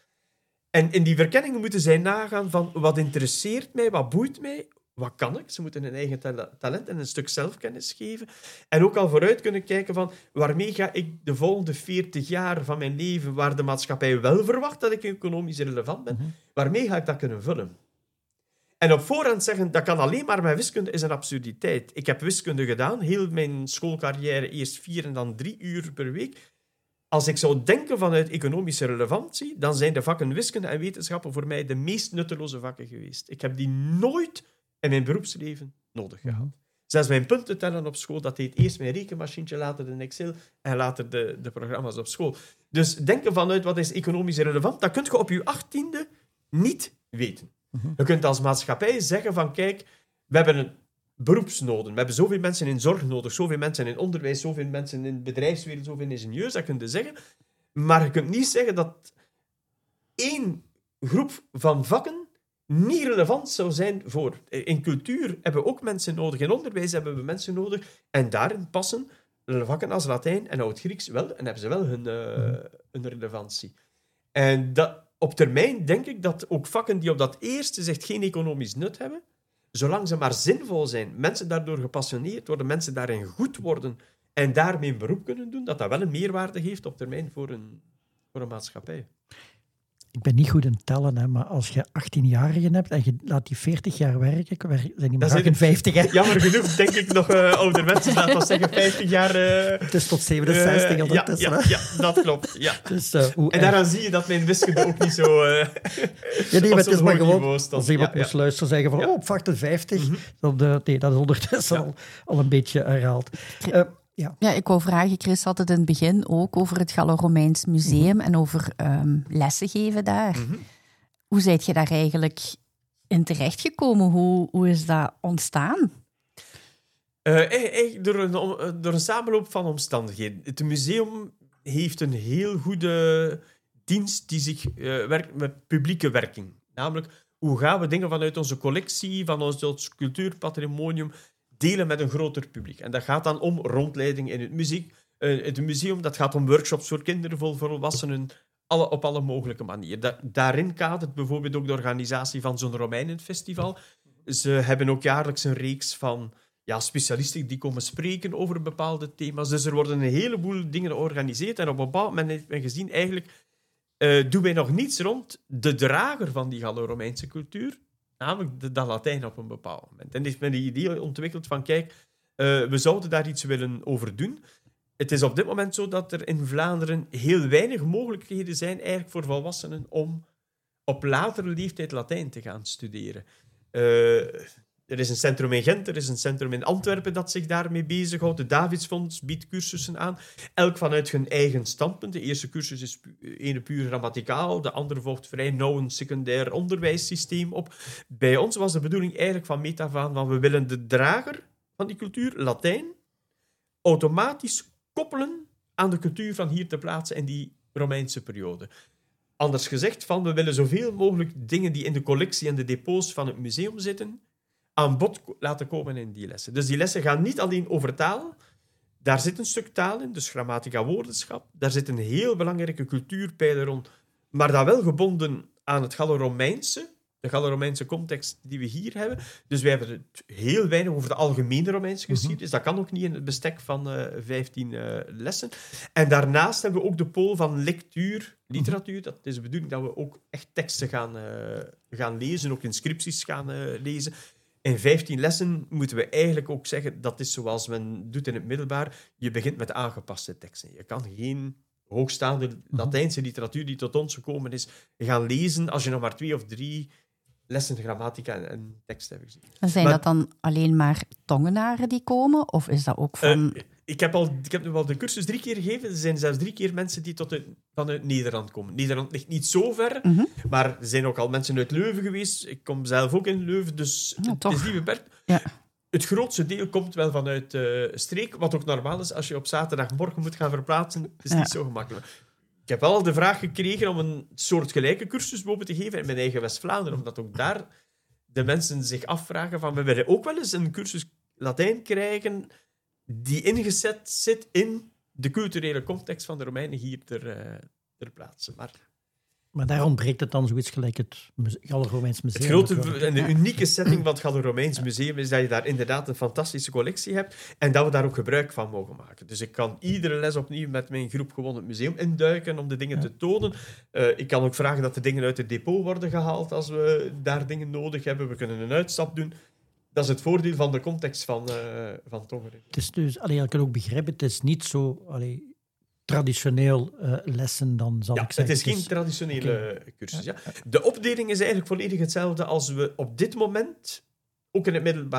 En in die verkenning moeten zij nagaan van wat interesseert mij, wat boeit mij, wat kan ik? Ze moeten een eigen tala- talent en een stuk zelfkennis geven. En ook al vooruit kunnen kijken van waarmee ga ik de volgende veertig jaar van mijn leven, waar de maatschappij wel verwacht dat ik economisch relevant ben, Mm-hmm. waarmee ga ik dat kunnen vullen? En op voorhand zeggen, dat kan alleen maar met wiskunde, is een absurditeit. Ik heb wiskunde gedaan, heel mijn schoolcarrière, eerst vier en dan drie uur per week. Als ik zou denken vanuit economische relevantie, dan zijn de vakken wiskunde en wetenschappen voor mij de meest nutteloze vakken geweest. Ik heb die nooit in mijn beroepsleven nodig gehad. Zelfs mijn punten tellen op school, dat deed eerst mijn rekenmachientje, later de Excel en later de, de programma's op school. Dus denken vanuit wat is economisch relevant, dat kun je op je achttiende niet weten. Mhm. Je kunt als maatschappij zeggen van kijk, we hebben een beroepsnoden. We hebben zoveel mensen in zorg nodig, zoveel mensen in onderwijs, zoveel mensen in bedrijfswereld, zoveel ingenieurs, dat kun je zeggen. Maar je kunt niet zeggen dat één groep van vakken niet relevant zou zijn voor... In cultuur hebben we ook mensen nodig, in onderwijs hebben we mensen nodig, en daarin passen vakken als Latijn en Oud-Grieks wel, en hebben ze wel hun, uh, hun relevantie. En dat, op termijn denk ik dat ook vakken die op dat eerste zegt geen economisch nut hebben, zolang ze maar zinvol zijn, mensen daardoor gepassioneerd worden, mensen daarin goed worden en daarmee een beroep kunnen doen, dat dat wel een meerwaarde geeft op termijn voor een, voor een maatschappij. Ik ben niet goed in tellen, hè, maar als je achttienjarigen hebt en je laat die veertig jaar werken, zijn die maar achtenvijftig, hè? Jammer genoeg, denk ik nog uh, ouder mensen, laten we zeggen vijftig jaar... Uh, het is tot zevenenzestig uh, ondertussen. Ja, ja, ja, dat klopt. Ja. Dus, uh, hoe en daaraan zie je dat mijn wiskunde ook niet zo... Uh, ja, nee, maar het is maar gewoon... Als iemand ja, moest ja. luisteren zeggen van, ja. oh, op achtenvijftig, mm-hmm. dat, uh, nee, dat is ondertussen ja. al, al een beetje herhaald. Uh, Ja. ja, ik wou vragen, Chris had het in het begin ook over het Gallo-Romeins Museum mm-hmm. en over um, lessen geven daar. Mm-hmm. Hoe zijt je daar eigenlijk in terechtgekomen? Hoe, hoe is dat ontstaan? Uh, eigenlijk door een, door een samenloop van omstandigheden. Het museum heeft een heel goede dienst die zich uh, werkt met publieke werking. Namelijk, hoe gaan we dingen vanuit onze collectie, van ons, ons cultuurpatrimonium delen met een groter publiek. En dat gaat dan om rondleiding in het, muziek, uh, het museum. Dat gaat om workshops voor kinderen, voor volwassenen, alle, op alle mogelijke manieren. Da- daarin kadert bijvoorbeeld ook de organisatie van zo'n Romeinenfestival. Ze hebben ook jaarlijks een reeks van ja, specialisten die komen spreken over bepaalde thema's. Dus er worden een heleboel dingen georganiseerd. En op een bepaald moment heeft men gezien, eigenlijk uh, doen wij nog niets rond de drager van die Gallo-Romeinse cultuur, namelijk de, dat Latijn op een bepaald moment. En heeft men die idee ontwikkeld van, kijk, uh, we zouden daar iets willen over doen. Het is op dit moment zo dat er in Vlaanderen heel weinig mogelijkheden zijn eigenlijk voor volwassenen om op latere leeftijd Latijn te gaan studeren. Uh, er is een centrum in Gent, er is een centrum in Antwerpen dat zich daarmee bezighoudt. De Davidsfonds biedt cursussen aan, elk vanuit hun eigen standpunt. De eerste cursus is pu- ene puur grammaticaal, de andere volgt vrij nauw een secundair onderwijssysteem op. Bij ons was de bedoeling eigenlijk van meet af aan van we willen de drager van die cultuur, Latijn, automatisch koppelen aan de cultuur van hier te plaatsen in die Romeinse periode. Anders gezegd, van we willen zoveel mogelijk dingen die in de collectie en de depots van het museum zitten, aan bod laten komen in die lessen. Dus die lessen gaan niet alleen over taal. Daar zit een stuk taal in, dus grammatica, woordenschap. Daar zit een heel belangrijke cultuurpijler rond, maar dat wel gebonden aan het Gallo-Romeinse, de Gallo-Romeinse context die we hier hebben. Dus wij hebben het heel weinig over de algemene Romeinse geschiedenis. Mm-hmm. Dat kan ook niet in het bestek van uh, vijftien uh, lessen. En daarnaast hebben we ook de pool van lectuur, literatuur. Mm-hmm. Dat is de bedoeling dat we ook echt teksten gaan, uh, gaan lezen, ook inscripties gaan uh, lezen. In vijftien lessen moeten we eigenlijk ook zeggen, dat is zoals men doet in het middelbaar, je begint met aangepaste teksten. Je kan geen hoogstaande Latijnse literatuur die tot ons gekomen is gaan lezen als je nog maar twee of drie lessen grammatica en, en tekst hebt gezien. En zijn maar, dat dan alleen maar tongenaren die komen? Of is dat ook van... Uh, ik, heb al, ik heb nu al de cursus drie keer gegeven. Er zijn zelfs drie keer mensen die tot de, vanuit Nederland komen. Nederland ligt niet zo ver, mm-hmm. maar er zijn ook al mensen uit Leuven geweest. Ik kom zelf ook in Leuven, dus ja, het toch. is niet beperkt. Ja. Het grootste deel komt wel vanuit uh, streek, wat ook normaal is als je op zaterdagmorgen moet gaan verplaatsen. Het is ja. niet zo gemakkelijk. Ik heb wel de vraag gekregen om een soortgelijke cursus boven te geven in mijn eigen West-Vlaanderen, omdat ook daar de mensen zich afvragen van we willen ook wel eens een cursus Latijn krijgen die ingezet zit in de culturele context van de Romeinen hier ter, uh, ter plaatse. Maar... Maar daar ontbreekt het dan zoiets gelijk het Gallo-Romeins Museum. Het grote en de unieke setting van het Gallo-Romeins Museum is dat je daar inderdaad een fantastische collectie hebt en dat we daar ook gebruik van mogen maken. Dus ik kan iedere les opnieuw met mijn groep gewoon het museum induiken om de dingen ja. te tonen. Uh, ik kan ook vragen dat de dingen uit het depot worden gehaald als we daar dingen nodig hebben. We kunnen een uitstap doen. Dat is het voordeel van de context van, uh, van Tongeren. Het is dus, allee, ik kan ook begrijpen, het is niet zo... Allee, traditioneel uh, lessen, dan zal ja, ik zeggen. Het is geen traditionele okay. cursus. Ja. De opdeling is eigenlijk volledig hetzelfde als we op dit moment ook in het middelbaar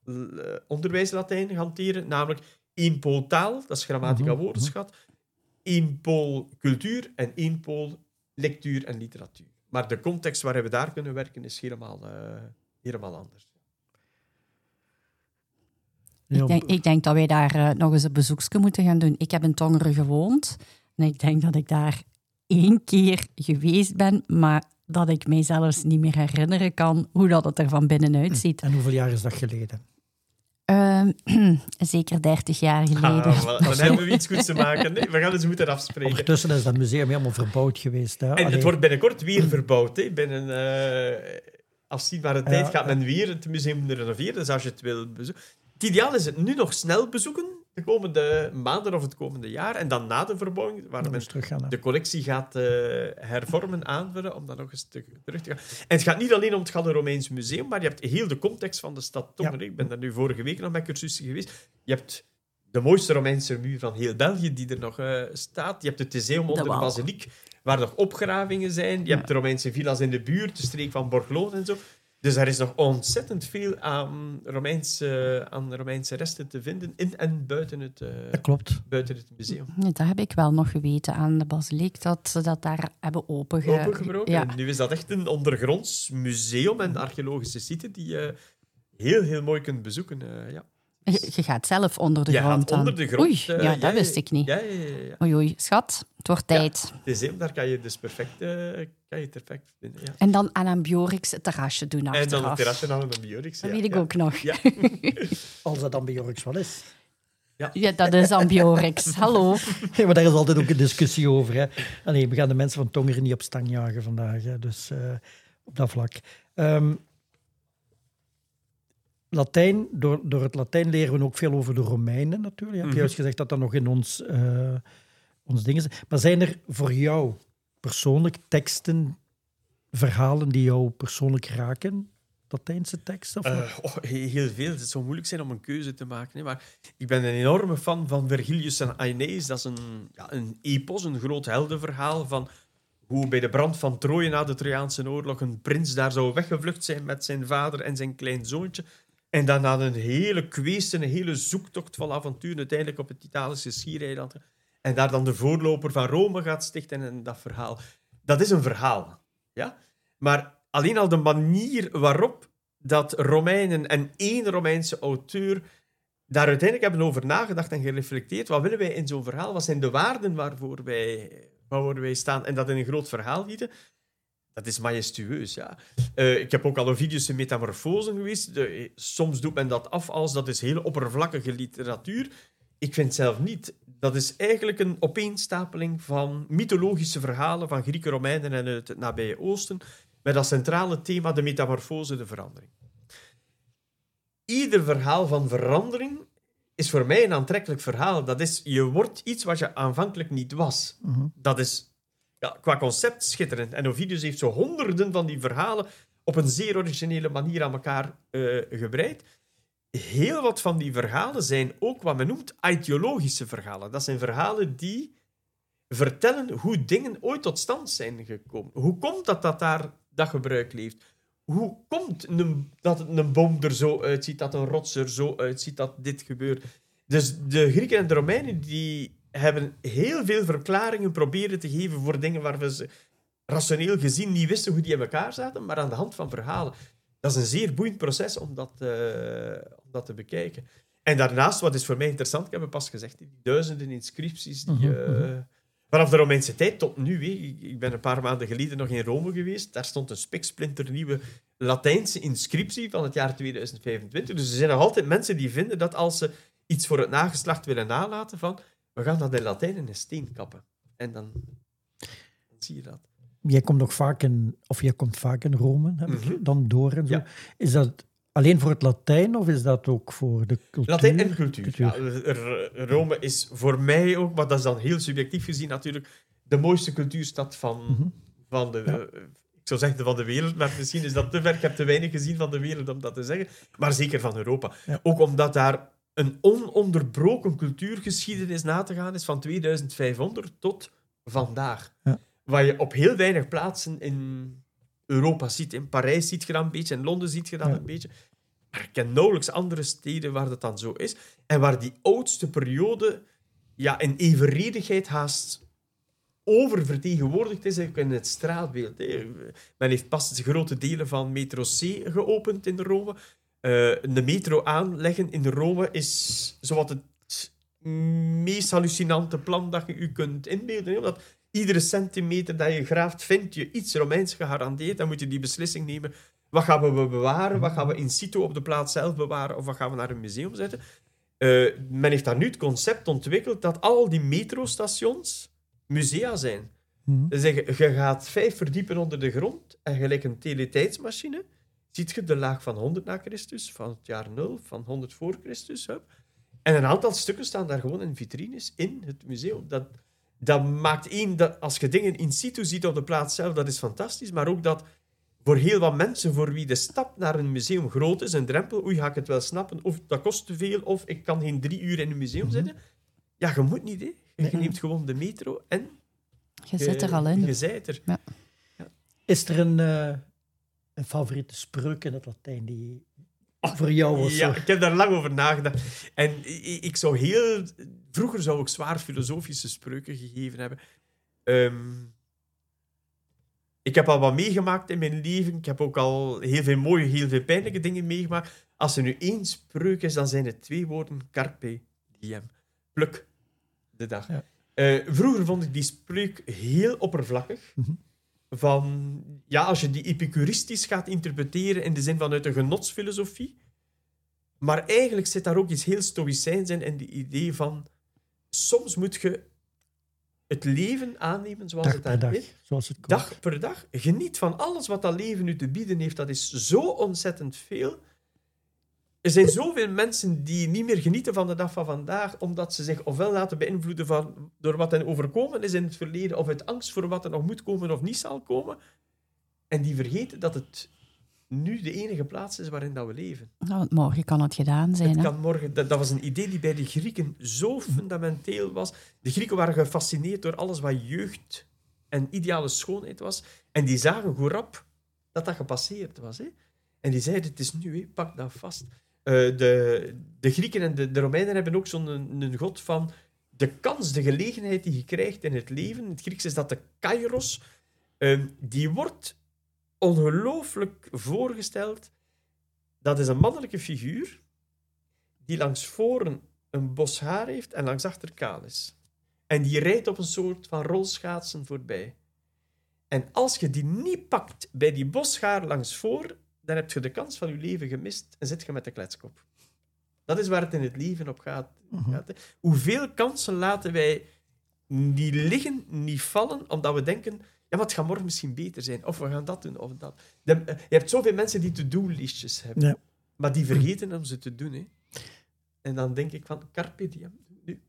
uh, onderwijs-Latijn hanteren, namelijk één pool taal, dat is grammatica Mm-hmm. woordenschat, één pool cultuur en één pool lectuur en literatuur. Maar de context waarin we daar kunnen werken is helemaal, uh, helemaal anders. Ik denk, ik denk dat wij daar uh, nog eens een bezoekje moeten gaan doen. Ik heb in Tongeren gewoond en ik denk dat ik daar één keer geweest ben, maar dat ik mij zelfs niet meer herinneren kan hoe dat het er van binnenuit ziet. En hoeveel jaar is dat geleden? Uh, zeker dertig jaar geleden. Ah, wel, dan hebben we iets goeds te maken. Nee, we gaan eens moeten afspreken. Ondertussen is dat museum helemaal verbouwd geweest. Hè? En Allee. het wordt binnenkort weer verbouwd. Hè. Binnen uh, afzienbare tijd Ja, gaat men weer het museum renoveren. Dus als je het wil bezoeken... Het ideaal is het nu nog snel bezoeken, de komende maanden of het komende jaar. En dan na de verbouwing, waar men teruggaan, de collectie gaat uh, hervormen, aanvullen, om dan nog eens te, terug te gaan. En het gaat niet alleen om het Gallo-Romeins museum, maar je hebt heel de context van de stad Tongeren. Ja. Ik ben daar nu vorige week nog bij cursussen geweest. Je hebt de mooiste Romeinse muur van heel België, die er nog uh, staat. Je hebt het Theseum onder de basiliek, waar nog opgravingen zijn. Je ja. hebt de Romeinse villa's in de buurt, de streek van Borglone en zo. Dus er is nog ontzettend veel aan Romeinse, aan Romeinse resten te vinden in en buiten het, uh, dat klopt. buiten het museum. Ja, dat heb ik wel nog geweten aan de basiliek, dat ze dat daar hebben openge... opengebroken. Ja. En nu is dat echt een ondergronds museum en archeologische site die je heel, heel mooi kunt bezoeken. Uh, ja. Je, je gaat zelf onder de je grond gaat onder de grond. Oei, ja, uh, dat ja, wist ik niet. Ja, ja, ja, ja. Oei, oei, schat, het wordt tijd. Ja, het museum, daar kan je dus perfect, uh, kan je perfect vinden. Ja. En dan aan een Bjorix het terrasje doen achteraf. En dan het terrasje aan een Bjorix. Dat ja, weet ik ja. ook nog. Ja. Als dat dan bij Jorks wel is. Ja. ja, dat is aan Bjorix. Hallo. Ja, maar daar is altijd ook een discussie over. Hè. Allee, we gaan de mensen van Tongeren niet op stang jagen vandaag. Hè. Dus uh, op dat vlak. Um, Latijn, door, door het Latijn leren we ook veel over de Romeinen natuurlijk. Je hebt mm-hmm. juist gezegd dat dat nog in ons, uh, ons ding is. Maar zijn er voor jou persoonlijk teksten, verhalen die jou persoonlijk raken? Latijnse teksten? Of uh, oh, heel veel. Het zou moeilijk zijn om een keuze te maken. Hè. Maar ik ben een enorme fan van Virgilius en Aeneas. Dat is een, ja, een epos, een groot heldenverhaal van hoe bij de brand van Troje na de Trojaanse oorlog een prins daar zou weggevlucht zijn met zijn vader en zijn klein zoontje. En dan na een hele quest, een hele zoektocht van avontuur, uiteindelijk op het Italische schiereiland. En daar dan de voorloper van Rome gaat stichten en dat verhaal. Dat is een verhaal. Ja? Maar alleen al de manier waarop dat Romeinen en één Romeinse auteur daar uiteindelijk hebben over nagedacht en gereflecteerd. Wat willen wij in zo'n verhaal? Wat zijn de waarden waarvoor wij, waarvoor wij staan? En dat in een groot verhaal gieten. Dat is majestueus, ja. Uh, ik heb ook al Ovidius' Metamorfosen geweest. De, soms doet men dat af als dat is hele oppervlakkige literatuur. Ik vind het zelf niet. Dat is eigenlijk een opeenstapeling van mythologische verhalen van Grieken, Romeinen en uit het nabije Oosten, met als centrale thema de metamorfose, de verandering. Ieder verhaal van verandering is voor mij een aantrekkelijk verhaal. Dat is, je wordt iets wat je aanvankelijk niet was. Mm-hmm. Dat is ja, qua concept schitterend. En Ovidius heeft zo honderden van die verhalen op een zeer originele manier aan elkaar uh, gebreid. Heel wat van die verhalen zijn ook wat men noemt ideologische verhalen. Dat zijn verhalen die vertellen hoe dingen ooit tot stand zijn gekomen. Hoe komt dat dat daar dat gebruik leeft? Hoe komt een, dat een boom er zo uitziet, dat een rots er zo uitziet, dat dit gebeurt? Dus de Grieken en de Romeinen die hebben heel veel verklaringen proberen te geven voor dingen waar we ze rationeel gezien niet wisten hoe die in elkaar zaten, maar aan de hand van verhalen. Dat is een zeer boeiend proces om dat, uh, om dat te bekijken. En daarnaast, wat is voor mij interessant, ik heb het pas gezegd, die duizenden inscripties die... Uh, vanaf de Romeinse tijd tot nu, hé, ik ben een paar maanden geleden nog in Rome geweest, daar stond een spiksplinternieuwe Latijnse inscriptie van het jaar tweeduizend vijfentwintig. Dus er zijn nog altijd mensen die vinden dat als ze iets voor het nageslacht willen nalaten, van we gaan dat in Latijn in een steen kappen. En dan, dan zie je dat. Jij komt nog vaak in, of jij komt vaak in Rome, heb ik Mm-hmm. dan door en zo. Ja. Is dat alleen voor het Latijn of is dat ook voor de cultuur? Latijn en cultuur. cultuur. Ja, Rome is voor mij ook, maar dat is dan heel subjectief gezien natuurlijk, de mooiste cultuurstad van, Mm-hmm. van de... Ja. Uh, ik zou zeggen van de wereld, maar misschien is dat te ver. Ik heb te weinig gezien van de wereld om dat te zeggen. Maar zeker van Europa. Ja. Ook omdat daar een ononderbroken cultuurgeschiedenis na te gaan is van tweeduizend vijfhonderd tot vandaag. Ja. Wat je op heel weinig plaatsen in Europa ziet. In Parijs ziet je dat een beetje, in Londen ziet je dat Ja. een beetje. Maar ik ken nauwelijks andere steden waar dat dan zo is. En waar die oudste periode ja, in evenredigheid haast oververtegenwoordigd is in het straatbeeld. Hè. Men heeft pas grote delen van metro C geopend in Rome. Uh, de metro aanleggen in Rome is zowat het meest hallucinante plan dat je u kunt inbeelden. Hè. Omdat iedere centimeter dat je graaft, vind je iets Romeins gegarandeerd. Dan moet je die beslissing nemen. Wat gaan we bewaren? Wat gaan we in situ op de plaats zelf bewaren? Of wat gaan we naar een museum zetten? Uh, men heeft daar nu het concept ontwikkeld dat al die metrostations musea zijn. Mm-hmm. Dus je, je gaat vijf verdiepen onder de grond en gelijk een teletijdsmachine ziet je de laag van honderd na Christus, van het jaar nul, van honderd voor Christus. Hup. En een aantal stukken staan daar gewoon in vitrines in het museum. Dat, dat maakt één, dat als je dingen in situ ziet op de plaats zelf, dat is fantastisch, maar ook dat voor heel wat mensen voor wie de stap naar een museum groot is, een drempel, oei, ga ik het wel snappen, of dat kost te veel, of ik kan geen drie uur in een museum Mm-hmm. zitten. Ja, je moet niet, hè. Je Nee. neemt gewoon de metro en Je zit er al in. je zijt er. Ja. Is er een, uh, een favoriete spreuk in het Latijn die voor jou was? Ja, zo? ik heb daar lang over nagedacht. En ik, ik zou heel... Vroeger zou ik zwaar filosofische spreuken gegeven hebben. Um, ik heb al wat meegemaakt in mijn leven. Ik heb ook al heel veel mooie, heel veel pijnlijke dingen meegemaakt. Als er nu één spreuk is, dan zijn het twee woorden. Carpe diem. Pluk de dag. Ja. Uh, vroeger vond ik die spreuk heel oppervlakkig. Mm-hmm. Van, ja, als je die epicuristisch gaat interpreteren in de zin vanuit een genotsfilosofie. Maar eigenlijk zit daar ook iets heel stoïcijns in, en die idee van soms moet je het leven aannemen zoals Dag het per daar dag, is. zoals het komt. Dag per dag. Geniet van alles wat dat leven nu te bieden heeft. Dat is zo ontzettend veel. Er zijn zoveel mensen die niet meer genieten van de dag van vandaag, omdat ze zich ofwel laten beïnvloeden van, door wat hen overkomen is in het verleden, of uit angst voor wat er nog moet komen of niet zal komen. En die vergeten dat het nu de enige plaats is waarin dat we leven. Nou, want morgen kan het gedaan zijn. Het Hè? kan morgen, dat, dat was een idee die bij de Grieken zo fundamenteel was. De Grieken waren gefascineerd door alles wat jeugd en ideale schoonheid was. En die zagen hoe rap dat dat gepasseerd was. Hè? En die zeiden, het is nu, hè, pak dat vast. Uh, de, de Grieken en de, de Romeinen hebben ook zo'n een, een god van de kans, de gelegenheid die je krijgt in het leven. In het Grieks is dat de kairos. Uh, die wordt ongelooflijk voorgesteld. Dat is een mannelijke figuur die langs voren een bos haar heeft en langs achter kaal is. En die rijdt op een soort van rolschaatsen voorbij. En als je die niet pakt bij die boshaar langs voor, dan heb je de kans van je leven gemist en zit je met de kletskop. Dat is waar het in het leven op gaat. Mhm. gaat, hè. Hoeveel kansen laten wij niet liggen, niet vallen, omdat we denken, ja, maar het gaat morgen misschien beter zijn, of we gaan dat doen, of dat. De, je hebt zoveel mensen die to-do-listjes hebben, Ja. maar die vergeten om ze te doen. Hè. En dan denk ik van, carpe diem. Nu.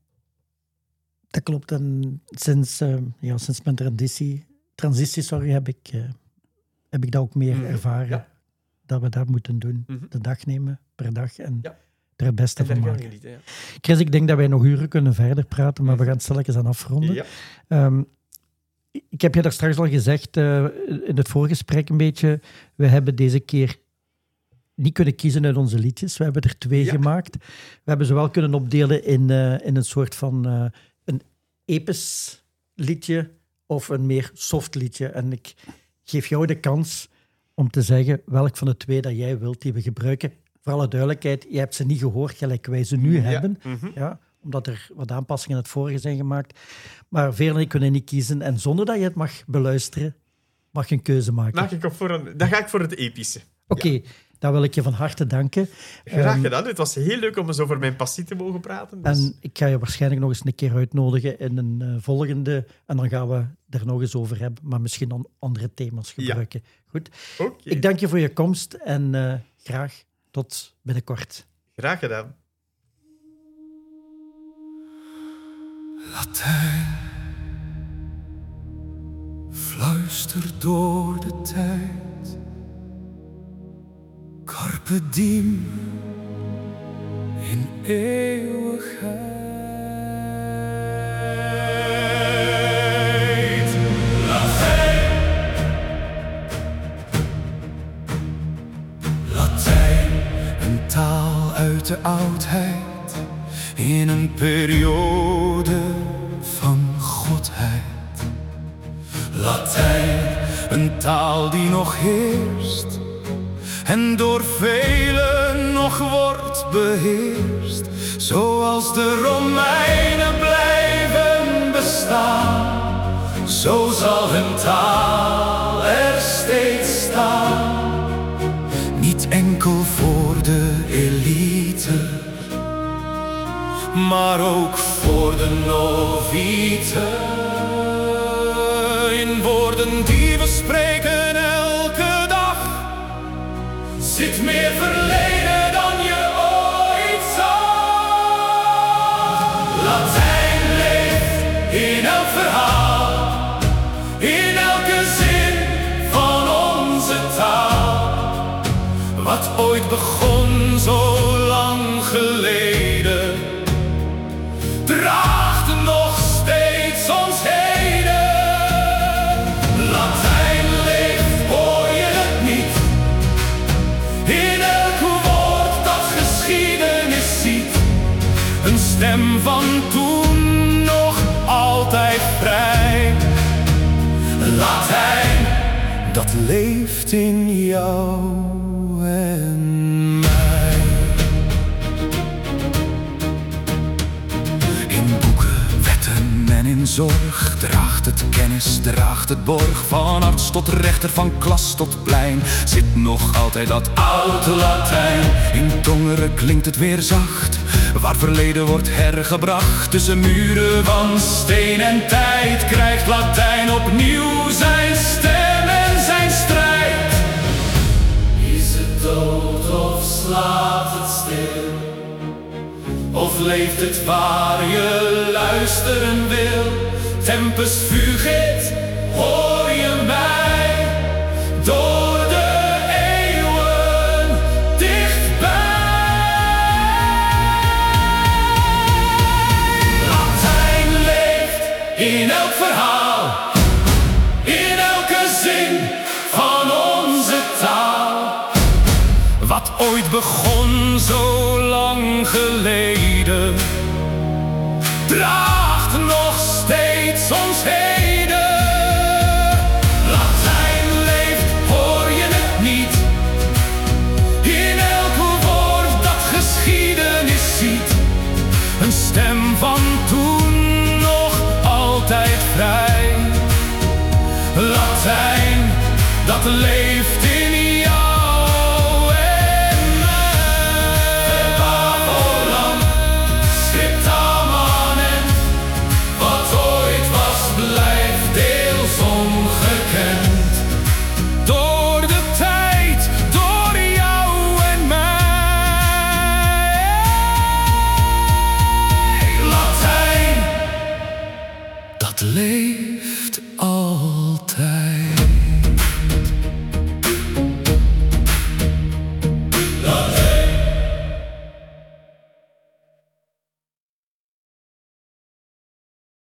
Dat klopt. En sinds, uh, ja, sinds mijn transitie, transitie sorry, heb, ik, uh, heb ik dat ook meer Mhm. ervaren. Ja. Dat we dat moeten doen. Mhm. De dag nemen per dag en Ja. er het beste En daar van gaan we maken. niet, hè. Chris, ik denk dat wij nog uren kunnen verder praten, maar we gaan het stilletjes aan afronden. Ja. Um, ik heb je daar straks al gezegd, uh, in het voorgesprek een beetje, we hebben deze keer niet kunnen kiezen uit onze liedjes. We hebben er twee Ja. gemaakt. We hebben ze wel kunnen opdelen in, uh, in een soort van uh, een episch liedje of een meer soft liedje. En ik geef jou de kans om te zeggen welk van de twee dat jij wilt die we gebruiken. Voor alle duidelijkheid, je hebt ze niet gehoord gelijk wij ze nu Ja. hebben. Mhm. Ja, omdat er wat aanpassingen in het vorige zijn gemaakt. Maar Veerle en ik kunnen niet kiezen. En zonder dat je het mag beluisteren, mag je een keuze maken. Mag ik op voor een... Dan ga ik voor het epische. Oké, okay, dan wil ik je van harte danken. Graag Um, gedaan. Het was heel leuk om eens over mijn passie te mogen praten. Dus... En ik ga je waarschijnlijk nog eens een keer uitnodigen in een uh, volgende. En dan gaan we er nog eens over hebben. Maar misschien dan andere thema's gebruiken. Ja. Goed. Okay. Ik dank je voor je komst. En uh, graag tot binnenkort. Graag gedaan. Latijn, fluister door de tijd. Carpe diem, in eeuwigheid. Latijn, Latijn, een de oudheid in een periode van godheid. Latijn, een taal die nog heerst en door velen nog wordt beheerst. Zoals de Romeinen blijven bestaan, zo zal hun taal er steeds staan. Niet enkel voor de elite, maar ook voor de novieten. In woorden die we spreken elke dag zit meer verleden dan je ooit zag. Latijn leeft in elk verhaal, in elke zin van onze taal. Wat ooit begon zo lang geleden, draagt nog steeds ons heden. Latijn leeft, hoor je het niet? In elk woord dat geschiedenis ziet. Een stem van toen nog altijd vrij. Latijn, dat leeft in jou en mij. In boeken, wetten en in zorg draagt het kennis, draagt het borg. Van arts tot rechter, van klas tot plein zit nog altijd dat oude Latijn. In tongeren klinkt het weer zacht, waar verleden wordt hergebracht. Tussen muren van steen en tijd krijgt Latijn opnieuw zijn stem en zijn strijd. Is het dood of slaapt het stil? Of leeft het waar je luisteren wil? Tempus fugit, hoor je mij? Door de eeuwen dichtbij. Latijn leeft in elk verhaal, in elke zin van onze taal. Wat ooit begon zo lang geleden, draagt nog steeds ons heden. Latijn leeft, hoor je het niet? In elk woord dat geschiedenis ziet. Een stem van toen nog altijd vrij. Latijn, dat leeft in jou en mij. Verba volam, scripta manet. Wat ooit was, blijft deels ongekend. Door de tijd, door jou en mij. Latijn, dat leeft altijd.